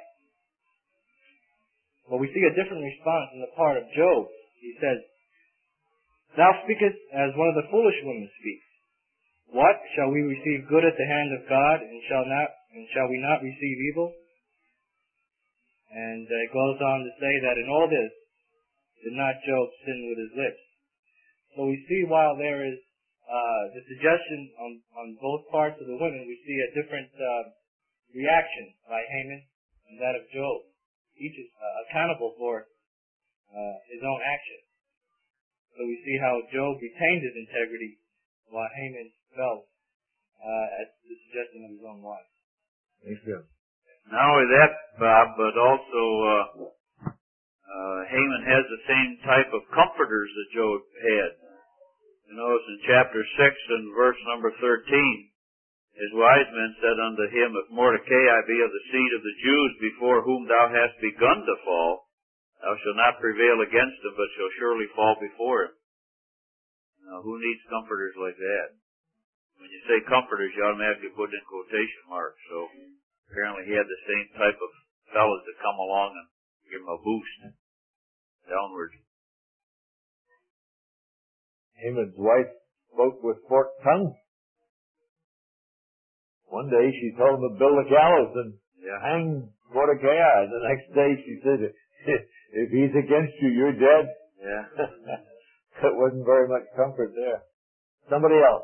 Well, we see a different response on the part of Job. He says, "Thou speakest as one of the foolish women speaks. What? Shall we receive good at the hand of God, and shall not, and shall we not receive evil?" And uh, it goes on to say that in all this, did not Job sin with his lips? So we see while there is uh, the suggestion on, on both parts of the women, we see a different uh, reaction by Haman and that of Job. Each is uh, accountable for uh, his own action. So we see how Job retained his integrity while Haman fell uh, at the suggestion of his own wife. Thanks, Jim. Not only that, Bob, but also uh, uh, Haman has the same type of comforters that Job had. You notice in chapter six and verse number thirteen, his wise men said unto him, If Mordecai be of the seed of the Jews, before whom thou hast begun to fall, thou shalt not prevail against him, but shall surely fall before him. Now, who needs comforters like that? When you say comforters, you automatically put in quotation marks. So apparently he had the same type of fellows that come along and give him a boost downward. Haman's wife spoke with forked tongue. One day she told him to build a gallows and Yeah. hang Mordecai. The next day she said, if he's against you, you're dead. Yeah. It wasn't very much comfort there. Somebody else.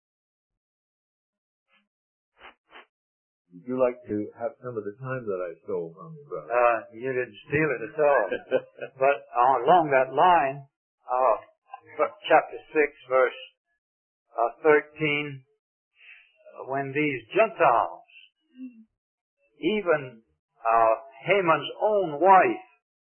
Would you like to have some of the time that I stole from you, brother? Uh, you didn't steal it at all. But uh, along that line, uh, chapter six, verse uh, thirteen, uh, when these Gentiles, even uh, Haman's own wife,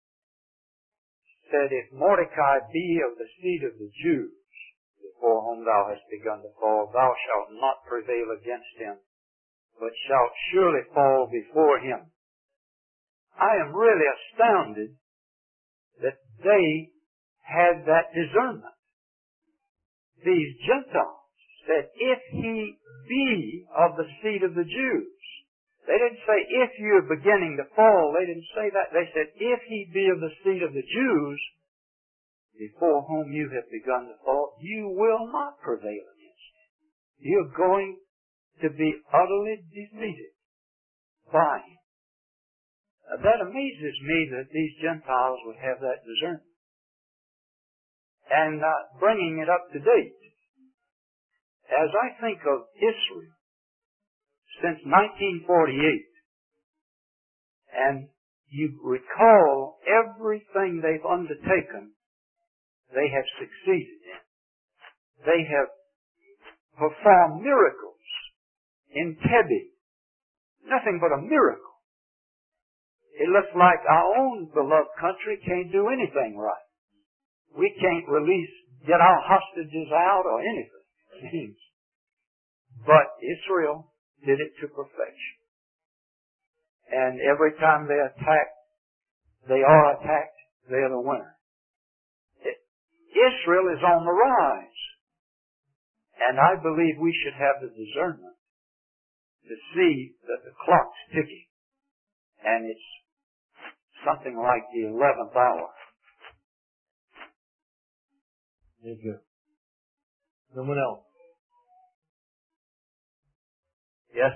said, If Mordecai be of the seed of the Jews, before whom thou hast begun to fall, thou shalt not prevail against him, but shalt surely fall before him. I am really astounded that they had that discernment. These Gentiles said, if he be of the seed of the Jews. They didn't say, if you're beginning to fall. They didn't say that. They said, if he be of the seed of the Jews, before whom you have begun to fall, you will not prevail against him. You're going to be utterly defeated by him. Now, that amazes me that these Gentiles would have that discernment. And uh, bringing it up to date, as I think of Israel since nineteen forty-eight, and you recall everything they've undertaken, they have succeeded in. They have performed miracles in Tebby. Nothing but a miracle. It looks like our own beloved country can't do anything right. We can't release, get our hostages out or anything. But Israel did it to perfection. And every time they attack, they are attacked, they're the winner. It, Israel is on the rise. And I believe we should have the discernment to see that the clock's ticking. And it's something like the eleventh hour. Thank you. Someone else? Yes?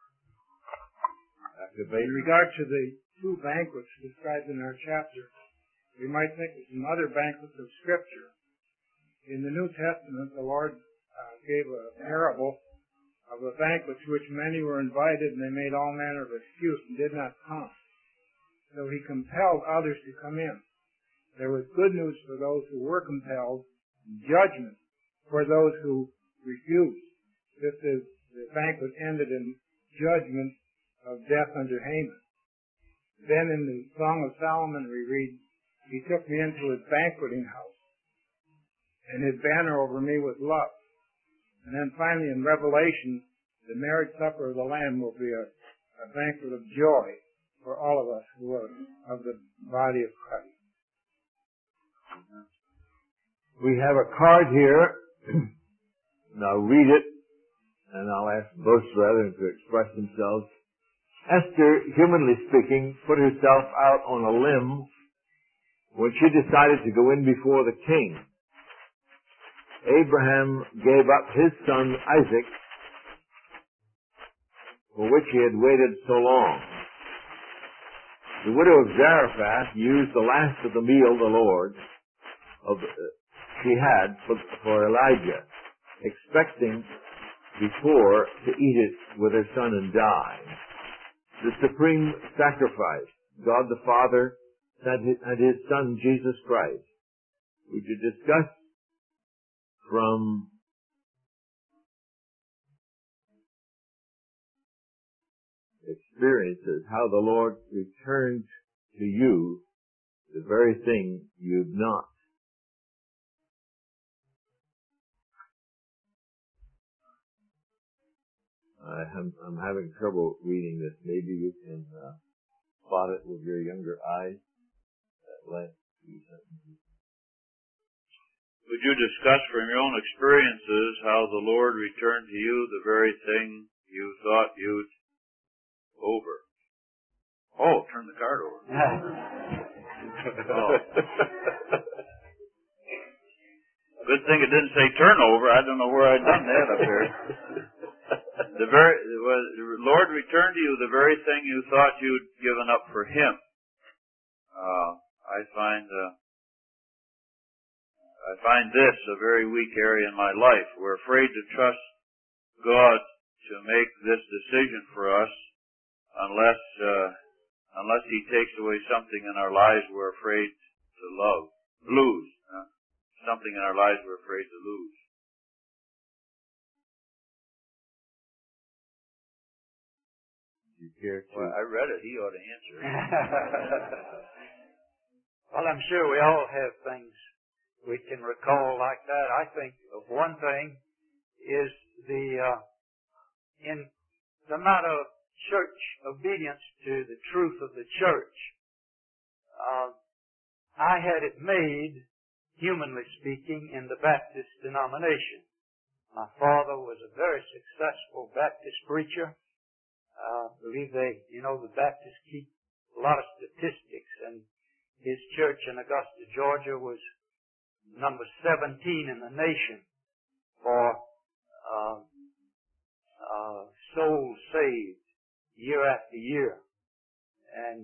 In regard to the two banquets described in our chapter, we might think of some other banquets of Scripture. In the New Testament, the Lord uh, gave a parable of a banquet to which many were invited, and they made all manner of excuse and did not come. So he compelled others to come in. There was good news for those who were compelled, and judgment for those who refused. Just as the banquet ended in judgment of death under Haman. Then in the Song of Solomon we read, he took me into his banqueting house, and his banner over me was love. And then finally in Revelation, the marriage supper of the Lamb will be a, a banquet of joy for all of us who are of the body of Christ. We have a card here. Now read it, and I'll ask both brethren to express themselves. Esther, humanly speaking, put herself out on a limb when she decided to go in before the king. Abraham gave up his son Isaac, for which he had waited so long. The widow of Zarephath used the last of the meal, the Lord, of, he had for, for Elijah, expecting before to eat it with her son and die. The supreme sacrifice, God the Father and his, and his Son Jesus Christ. We could discuss from experiences how the Lord returned to you the very thing you'd not. I am, I'm having trouble reading this. Maybe you can uh, spot it with your younger eyes. That last few sentences. Would you discuss from your own experiences how the Lord returned to you the very thing you thought you'd over? Oh, turn the card over. Oh. Good thing it didn't say turnover. I don't know where I'd done that up here. The very the Lord returned to you the very thing you thought you'd given up for Him. Uh, I find uh, I find this a very weak area in my life. We're afraid to trust God to make this decision for us unless uh, unless He takes away something in our lives we're afraid to love, lose. Uh, something in our lives we're afraid to lose. You care to? Well, I read it. He ought to answer it. Well, I'm sure we all have things we can recall like that. I think of one thing is the uh, in the matter of church obedience to the truth of the church. Uh, I had it made, humanly speaking, in the Baptist denomination. My father was a very successful Baptist preacher. I uh, believe they, you know, the Baptists keep a lot of statistics, and his church in Augusta, Georgia was number seventeen in the nation for uh, uh, souls saved year after year. And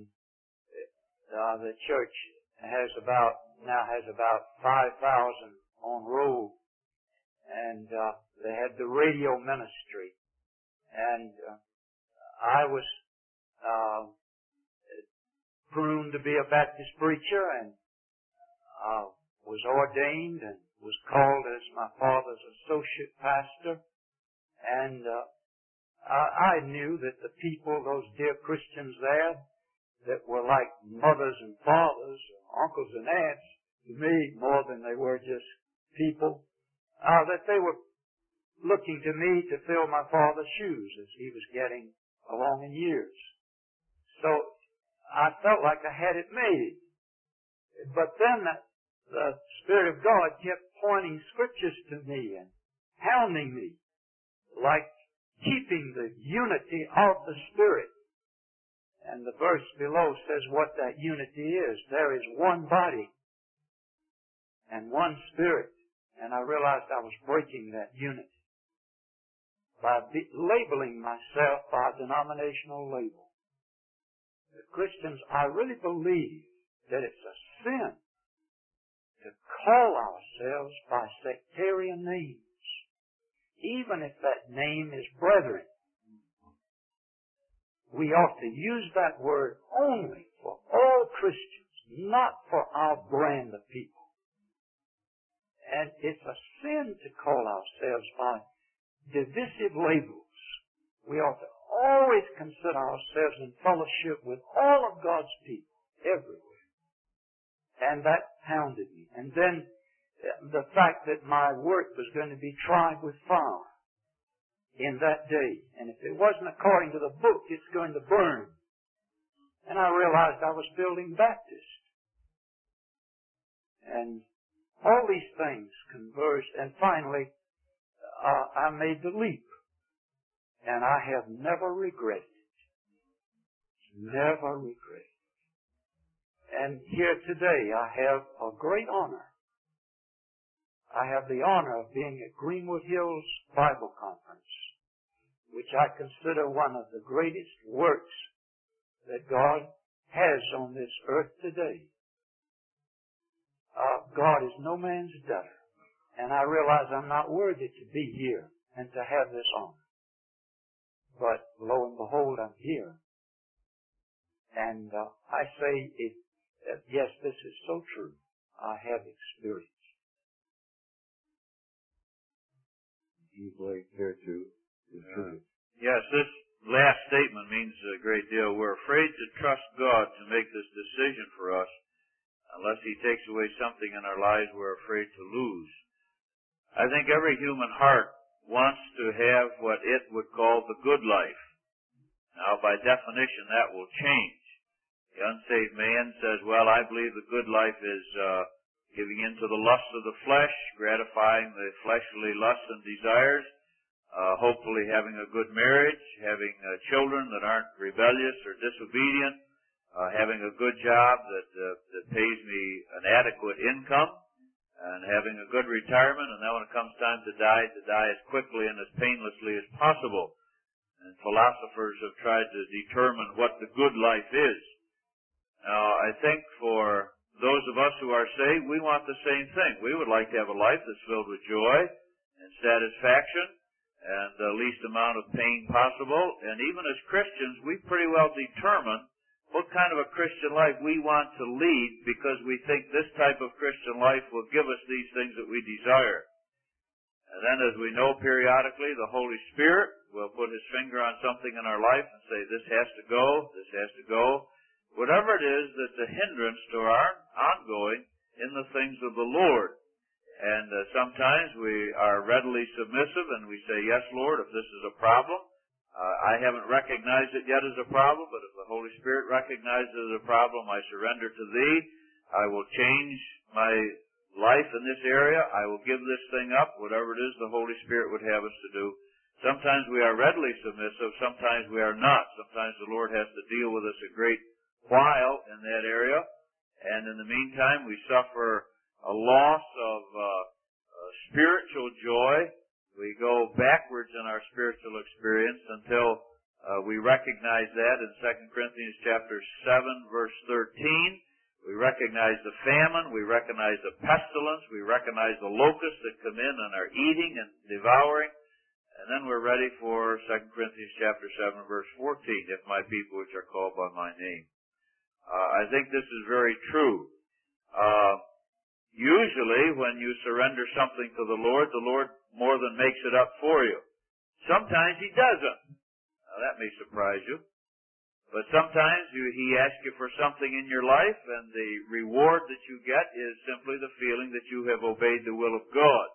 uh, the church has about, now has about five thousand on roll. And uh, they had the radio ministry. And uh, I was uh, pruned to be a Baptist preacher and uh, was ordained and was called as my father's associate pastor. And uh, I, I knew that the people, those dear Christians there, that were like mothers and fathers, uncles and aunts to me more than they were just people, uh, that they were looking to me to fill my father's shoes as he was getting along in years. So I felt like I had it made. But then the, the Spirit of God kept pointing scriptures to me and hounding me, like keeping the unity of the Spirit. And the verse below says what that unity is. There is one body and one Spirit. And I realized I was breaking that unity by be- labeling myself by a denominational label. The Christians, I really believe that it's a sin to call ourselves by sectarian names, even if that name is brethren. We ought to use that word only for all Christians, not for our brand of people. And it's a sin to call ourselves by divisive labels. We ought to always consider ourselves in fellowship with all of God's people, everywhere. And that hounded me. And then the fact that my work was going to be tried with fire in that day. And if it wasn't according to the book, it's going to burn. And I realized I was building Baptist. And all these things converged. And finally, uh, I made the leap. And I have never regretted it. Never regretted it. And here today I have a great honor. I have the honor of being at Greenwood Hills Bible Conference, which I consider one of the greatest works that God has on this earth today. Uh, God is no man's debtor. and I realize I'm not worthy to be here and to have this honor. But lo and behold, I'm here. And uh, I say, it, uh, yes, this is so true. I have experience. You Blake care to distribute? Uh, yes, this last statement means a great deal. We're afraid to trust God to make this decision for us. Unless He takes away something in our lives we're afraid to lose. I think every human heart wants to have what it would call the good life. Now, by definition, that will change. The unsaved man says, well, I believe the good life is uh, giving in to the lusts of the flesh, gratifying the fleshly lusts and desires, uh, hopefully having a good marriage, having uh, children that aren't rebellious or disobedient, uh, having a good job that, uh, that pays me an adequate income, and having a good retirement, and then when it comes time to die, to die as quickly and as painlessly as possible. And philosophers have tried to determine what the good life is. Now, I think for those of us who are saved, we want the same thing. We would like to have a life that's filled with joy and satisfaction and the least amount of pain possible. And even as Christians, we pretty well determine what kind of a Christian life we want to lead because we think this type of Christian life will give us these things that we desire. And then as we know periodically, the Holy Spirit will put His finger on something in our life and say, this has to go, this has to go. Whatever it is that's a hindrance to our ongoing in the things of the Lord. And uh, sometimes we are readily submissive and we say, yes, Lord, if this is a problem, uh, I haven't recognized it yet as a problem, but if the Holy Spirit recognizes it as a problem, I surrender to Thee. I will change my life in this area. I will give this thing up, whatever it is the Holy Spirit would have us to do. Sometimes we are readily submissive, sometimes we are not. Sometimes the Lord has to deal with us a great while in that area, and in the meantime we suffer a loss of uh, uh, spiritual joy. We go backwards in our spiritual experience until uh, we recognize that in Second Corinthians chapter seven, verse thirteen. We recognize the famine, we recognize the pestilence, we recognize the locusts that come in and are eating and devouring, and then we're ready for Second Corinthians chapter seven, verse fourteen, if my people which are called by my name. Uh, I think this is very true. Uh, usually when you surrender something to the Lord, the Lord more than makes it up for you. Sometimes He doesn't. Now that may surprise you. But sometimes you, He asks you for something in your life, and the reward that you get is simply the feeling that you have obeyed the will of God.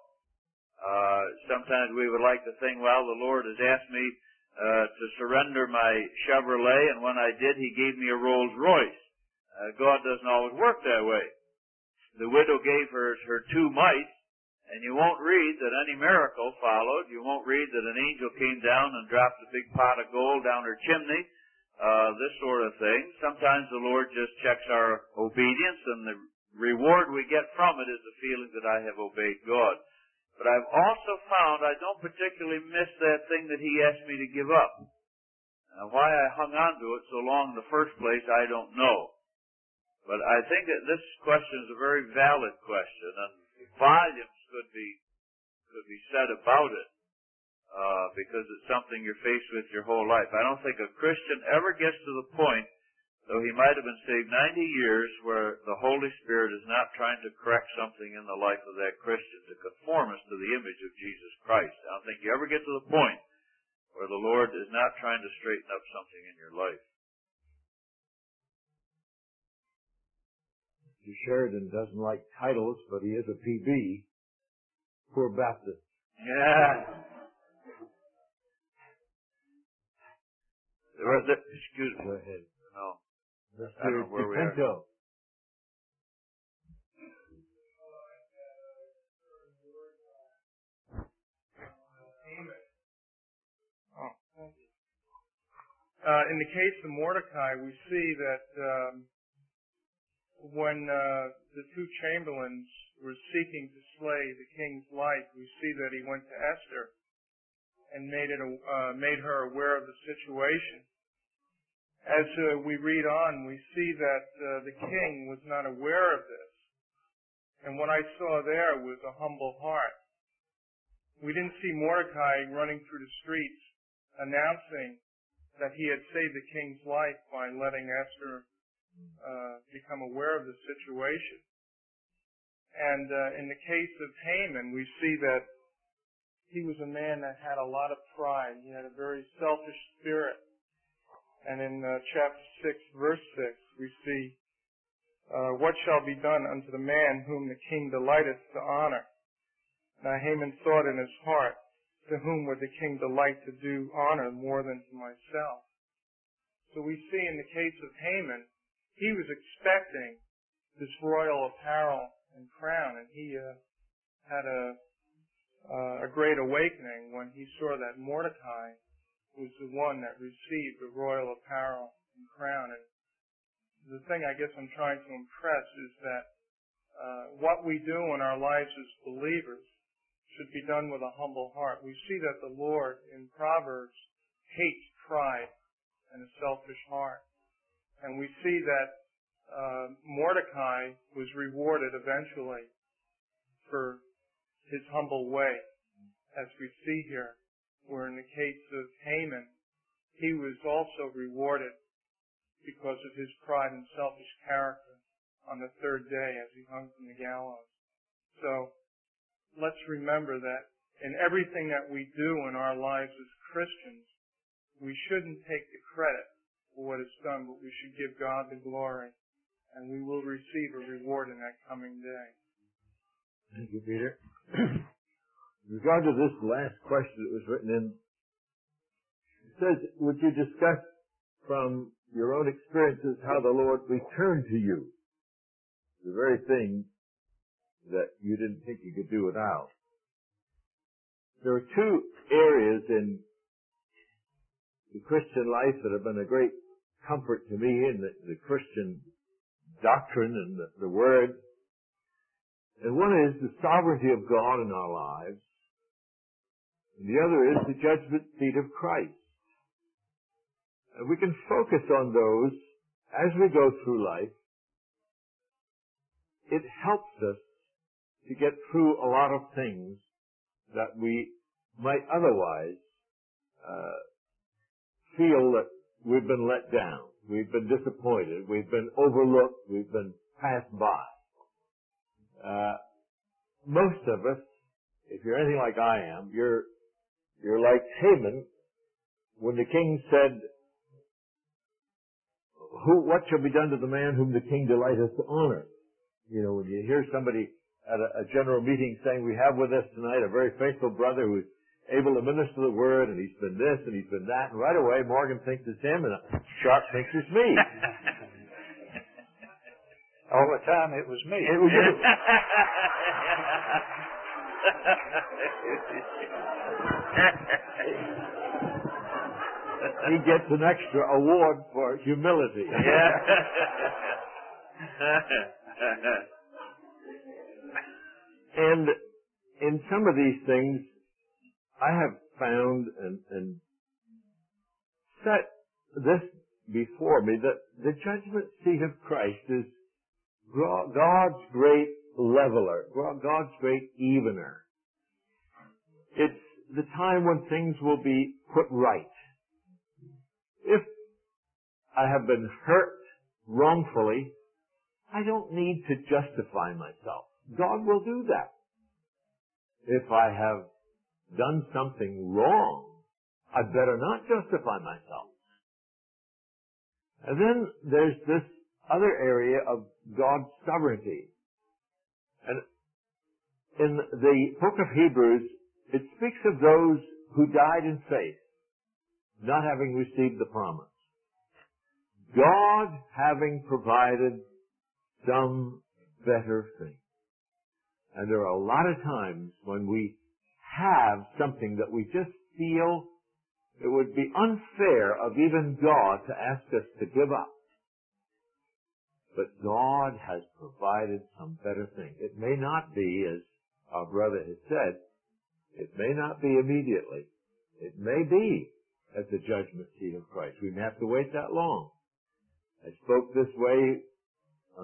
Uh, sometimes we would like to think, well, the Lord has asked me Uh, to surrender my Chevrolet, and when I did, He gave me a Rolls Royce. Uh, God doesn't always work that way. The widow gave her her two mites, and you won't read that any miracle followed. You won't read that an angel came down and dropped a big pot of gold down her chimney, uh, this sort of thing. Sometimes the Lord just checks our obedience, and the reward we get from it is the feeling that I have obeyed God. But I've also found I don't particularly miss that thing that He asked me to give up. Now, why I hung on to it so long in the first place, I don't know. But I think that this question is a very valid question, and volumes could be could be said about it uh, because it's something you're faced with your whole life. I don't think a Christian ever gets to the point, though he might have been saved ninety years, where the Holy Spirit is not trying to correct something in the life of that Christian to conform us to the image of Jesus Christ. I don't think you ever get to the point where the Lord is not trying to straighten up something in your life. Mister Sheridan doesn't like titles, but he is a P B. Poor Baptist. Yeah. Excuse me. Go ahead. No. Mister I don't know where we are. Pinto. Oh, thank you. Uh, in the case of Mordecai, we see that um, when uh, the two chamberlains were seeking to slay the king's life, we see that he went to Esther and made it uh, made her aware of the situation. As uh, we read on, we see that uh, the king was not aware of this. And what I saw there was a humble heart. We didn't see Mordecai running through the streets announcing that he had saved the king's life by letting Esther uh, become aware of the situation. And uh, in the case of Haman, we see that he was a man that had a lot of pride. He had a very selfish spirit. And in uh, chapter six, verse six, we see, uh, what shall be done unto the man whom the king delighteth to honor? Now Haman thought in his heart, to whom would the king delight to do honor more than to myself? So we see in the case of Haman, he was expecting this royal apparel and crown, and he uh, had a, uh, a great awakening when he saw that Mordecai was the one that received the royal apparel and crown. And the thing I guess I'm trying to impress is that uh, what we do in our lives as believers should be done with a humble heart. We see that the Lord in Proverbs hates pride and a selfish heart. And we see that uh, Mordecai was rewarded eventually for his humble way, as we see here, where in the case of Haman, he was also rewarded because of his pride and selfish character on the third day as he hung from the gallows. So let's remember that in everything that we do in our lives as Christians, we shouldn't take the credit for what is done, but we should give God the glory, and we will receive a reward in that coming day. Thank you, Peter. In regard to this last question that was written in, it says, would you discuss from your own experiences how the Lord returned to you the very thing that you didn't think you could do without? There are two areas in the Christian life that have been a great comfort to me in the, the Christian doctrine and the, the Word. And one is the sovereignty of God in our lives, and the other is the judgment seat of Christ. And we can focus on those as we go through life. It helps us to get through a lot of things that we might otherwise uh, feel that we've been let down, we've been disappointed, we've been overlooked, we've been passed by. Uh, most of us, if you're anything like I am, you're you're like Haman when the king said, "Who? What shall be done to the man whom the king delighteth to honor?" You know, when you hear somebody at a, a general meeting saying, "We have with us tonight a very faithful brother who's able to minister the word, and he's been this and he's been that," and right away Morgan thinks it's him, and Sharp thinks it's me. All the time it was me. It was you. He gets an extra award for humility. Yeah. And in some of these things, I have found and, and set this before me that the judgment seat of Christ is God's great leveler, God's great evener. It's the time when things will be put right. If I have been hurt wrongfully, I don't need to justify myself. God will do that. If I have done something wrong, I'd better not justify myself. And then there's this other area of God's sovereignty. And in the book of Hebrews, it speaks of those who died in faith, not having received the promise. God having provided some better thing. And there are a lot of times when we have something that we just feel it would be unfair of even God to ask us to give up. But God has provided some better thing. It may not be, as our brother has said, it may not be immediately. It may be at the judgment seat of Christ. We may have to wait that long. I spoke this way on a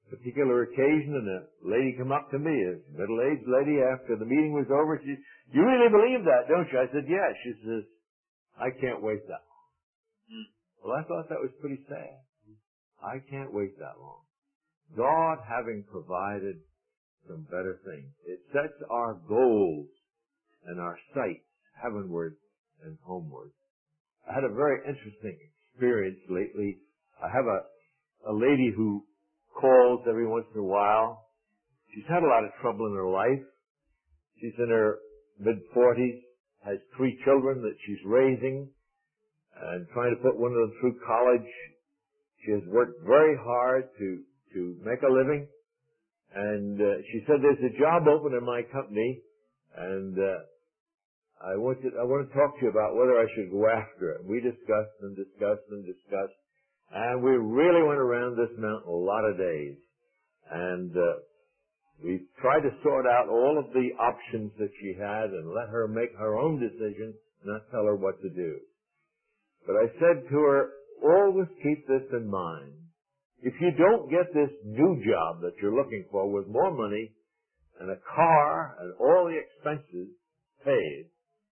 particular occasion, and a lady come up to me, a middle-aged lady, after the meeting was over. She, "You really believe that, don't you?" I said, "Yeah." She says, "I can't wait that long." Mm. Well, I thought that was pretty sad. I can't wait that long. God having provided some better things. It sets our goals and our sights heavenward and homeward. I had a very interesting experience lately. I have a, a lady who calls every once in a while. She's had a lot of trouble in her life. She's in her mid-forties, has three children that she's raising, and trying to put one of them through college. She has worked very hard to, to make a living. And uh, she said, "There's a job open in my company, and uh, I want to I want to talk to you about whether I should go after it." We discussed and discussed and discussed, and we really went around this mountain a lot of days. And uh, we tried to sort out all of the options that she had and let her make her own decision, not tell her what to do. But I said to her, always keep this in mind. If you don't get this new job that you're looking for with more money and a car and all the expenses paid,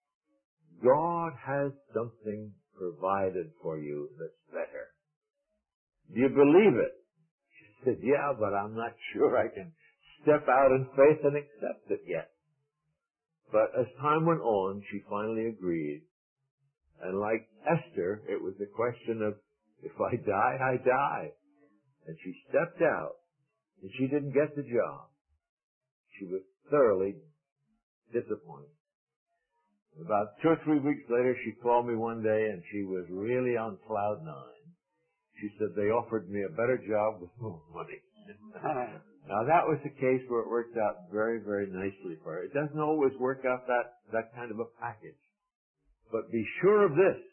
God has something provided for you that's better. Do you believe it? She said, "Yeah, but I'm not sure I can step out in faith and accept it yet." But as time went on, she finally agreed. And like Esther, it was a question of, if I die, I die. And she stepped out, and she didn't get the job. She was thoroughly disappointed. About two or three weeks later, she called me one day, and she was really on cloud nine. She said, "They offered me a better job with more money." Now, that was a case where it worked out very, very nicely for her. It doesn't always work out that, that kind of a package. But be sure of this,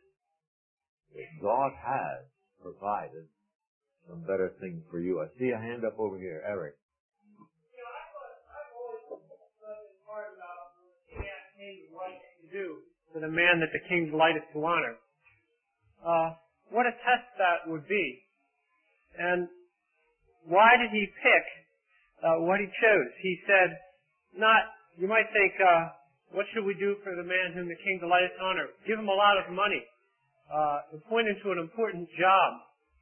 that God has provided some better thing for you. I see a hand up over here, Eric. You know, I thought, I've always been hard about asking what to do for the man that the king delighteth to honor. Uh, what a test that would be. And why did he pick uh, what he chose? He said, not, you might think, uh, what should we do for the man whom the king delighteth to honor? Give him a lot of money. Uh, appoint him to an important job.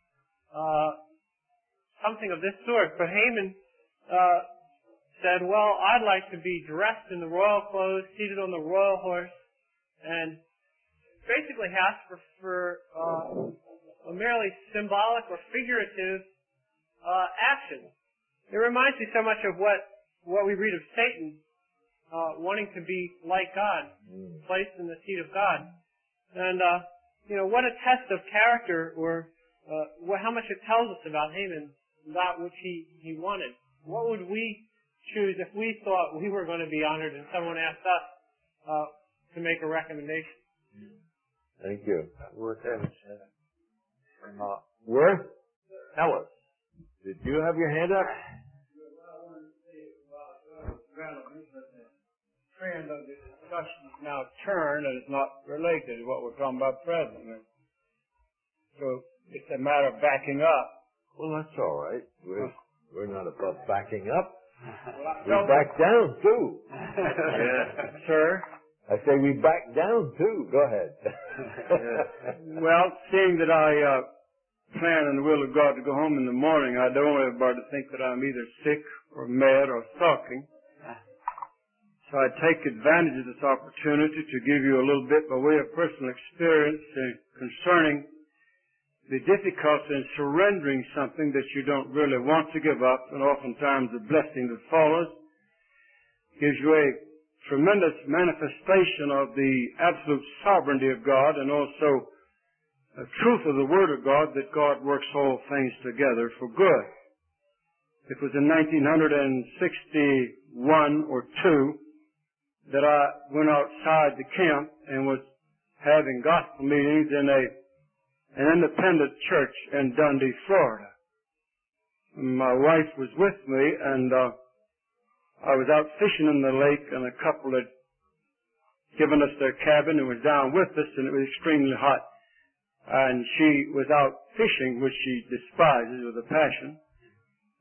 Uh, something of this sort. But Haman uh, said, "Well, I'd like to be dressed in the royal clothes, seated on the royal horse," and basically asked for, for uh, a merely symbolic or figurative uh, action. It reminds me so much of what, what we read of Satan uh, wanting to be like God, placed in the seat of God. And, uh, you know, what a test of character, or Uh, how much it tells us about Haman, that which he, he wanted. What would we choose if we thought we were going to be honored and someone asked us uh, to make a recommendation? Thank you. Worth having said it. Or not. Worth? Tell us. Did you have your hand up? The trend of the discussion is now turned, and it's not related to what we're talking about presently. So it's a matter of backing up. Well, that's all right. We're, we're not above backing up. Well, we back down, too. Yeah. Sir? I say we back down, too. Go ahead. Well, seeing that I uh, plan in the will of God to go home in the morning, I don't want everybody to think that I'm either sick or mad or sulking. So I take advantage of this opportunity to give you a little bit by way of personal experience uh, concerning the difficulty in surrendering something that you don't really want to give up, and oftentimes the blessing that follows gives you a tremendous manifestation of the absolute sovereignty of God, and also the truth of the Word of God, that God works all things together for good. It was in nineteen sixty-one or two that I went outside the camp and was having gospel meetings in a an independent church in Dundee, Florida. My wife was with me, and uh, I was out fishing in the lake, and a couple had given us their cabin and was down with us, and it was extremely hot. And she was out fishing, which she despises with a passion.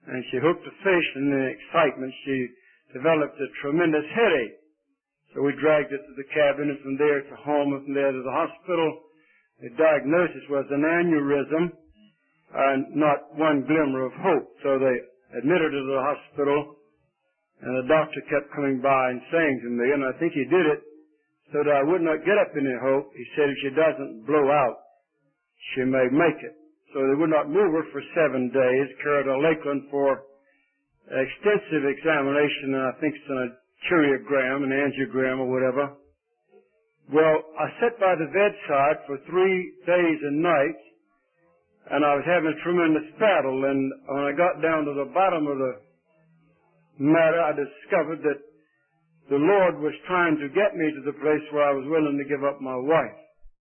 and she hooked a fish, and in the excitement she developed a tremendous headache. So we dragged her to the cabin, and from there to home, and from there to the hospital. The diagnosis was an aneurysm, and not one glimmer of hope. So they admitted her to the hospital, and the doctor kept coming by and saying to me, and I think he did it so that I would not get up any hope. He said, if she doesn't blow out, she may make it. So they would not move her for seven days, carried her to Lakeland for extensive examination, and I think it's an arteriogram, an angiogram or whatever. Well, I sat by the bedside for three days and nights, and I was having a tremendous battle, and when I got down to the bottom of the matter, I discovered that the Lord was trying to get me to the place where I was willing to give up my wife.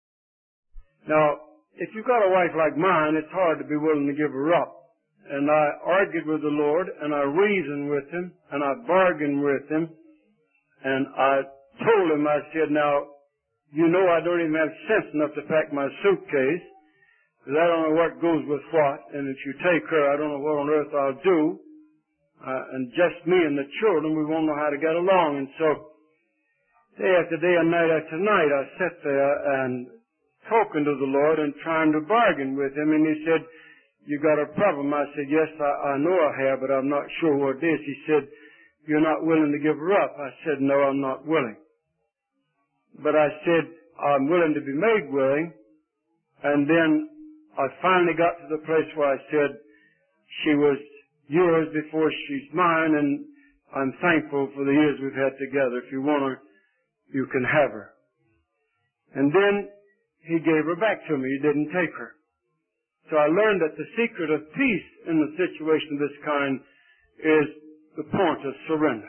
Now, if you've got a wife like mine, it's hard to be willing to give her up. And I argued with the Lord, and I reasoned with Him, and I bargained with Him, and I told Him, I said, now, you know I don't even have sense enough to pack my suitcase, because I don't know what goes with what, and if you take her, I don't know what on earth I'll do. Uh, and just me and the children, we won't know how to get along. And so, day after day and night after night, I sat there and talking to the Lord and trying to bargain with Him. And He said, you got a problem? I said, yes, I, I know I have, but I'm not sure what it is. He said, you're not willing to give her up. I said, no, I'm not willing. But I said, I'm willing to be made willing. And then I finally got to the place where I said, she was yours before she's mine, and I'm thankful for the years we've had together. If you want her, you can have her. And then He gave her back to me. He didn't take her. So I learned that the secret of peace in a situation of this kind is the point of surrender.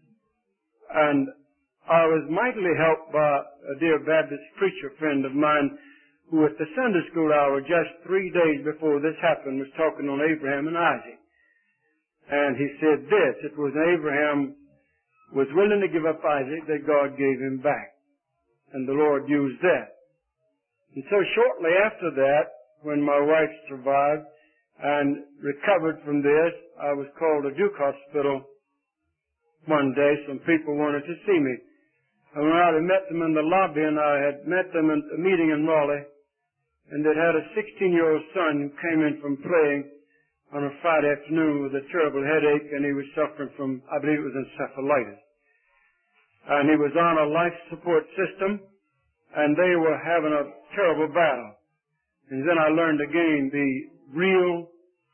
And I was mightily helped by a dear Baptist preacher friend of mine who at the Sunday school hour just three days before this happened was talking on Abraham and Isaac. And he said this, it was Abraham was willing to give up Isaac that God gave him back. And the Lord used that. And so shortly after that, when my wife survived and recovered from this, I was called to Duke Hospital one day. Some people wanted to see me. And when I had met them in the lobby, and I had met them at a meeting in Raleigh, and they'd had a sixteen-year-old son who came in from praying on a Friday afternoon with a terrible headache, and he was suffering from, I believe it was encephalitis. And he was on a life support system, and they were having a terrible battle. And then I learned again the real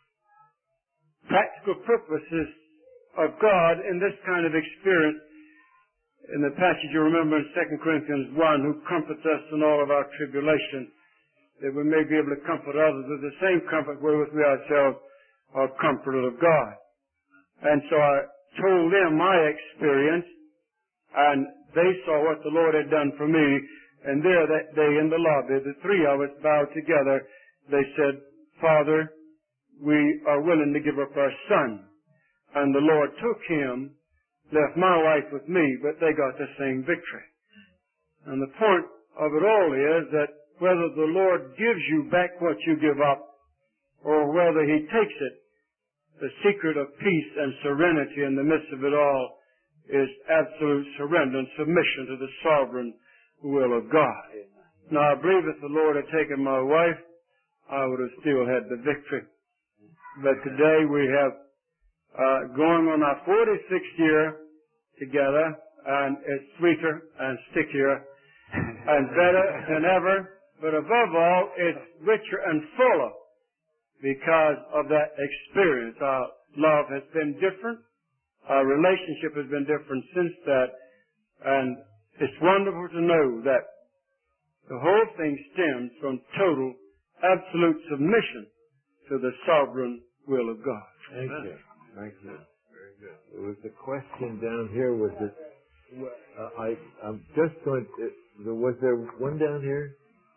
practical purposes of God in this kind of experience. In the passage you remember in Second Corinthians one, who comforts us in all of our tribulation, that we may be able to comfort others with the same comfort wherewith we ourselves are comforted of God. And so I told them my experience, and they saw what the Lord had done for me. And there that day in the lobby, the three of us bowed together. They said, Father, we are willing to give up our son. And the Lord took him, left my wife with me, but they got the same victory. And the point of it all is that whether the Lord gives you back what you give up, or whether He takes it, the secret of peace and serenity in the midst of it all is absolute surrender and submission to the sovereign will of God. Now, I believe if the Lord had taken my wife, I would have still had the victory. But today we have uh, going on our forty-sixth year together, and it's sweeter and stickier and better than ever. But above all, it's richer and fuller because of that experience. Our love has been different. Our relationship has been different since that. And it's wonderful to know that the whole thing stems from total, absolute submission to the sovereign will of God. Thank you. Thank you. Very good. There was a question down here. Was it? Uh, I I'm just going. To, was there one down here?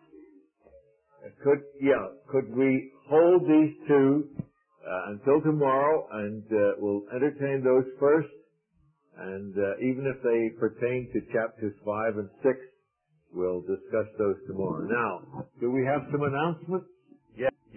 Could yeah? Could we hold these two uh, until tomorrow, and uh, we'll entertain those first, and uh, even if they pertain to chapters five and six, we'll discuss those tomorrow. Now, do we have some announcements?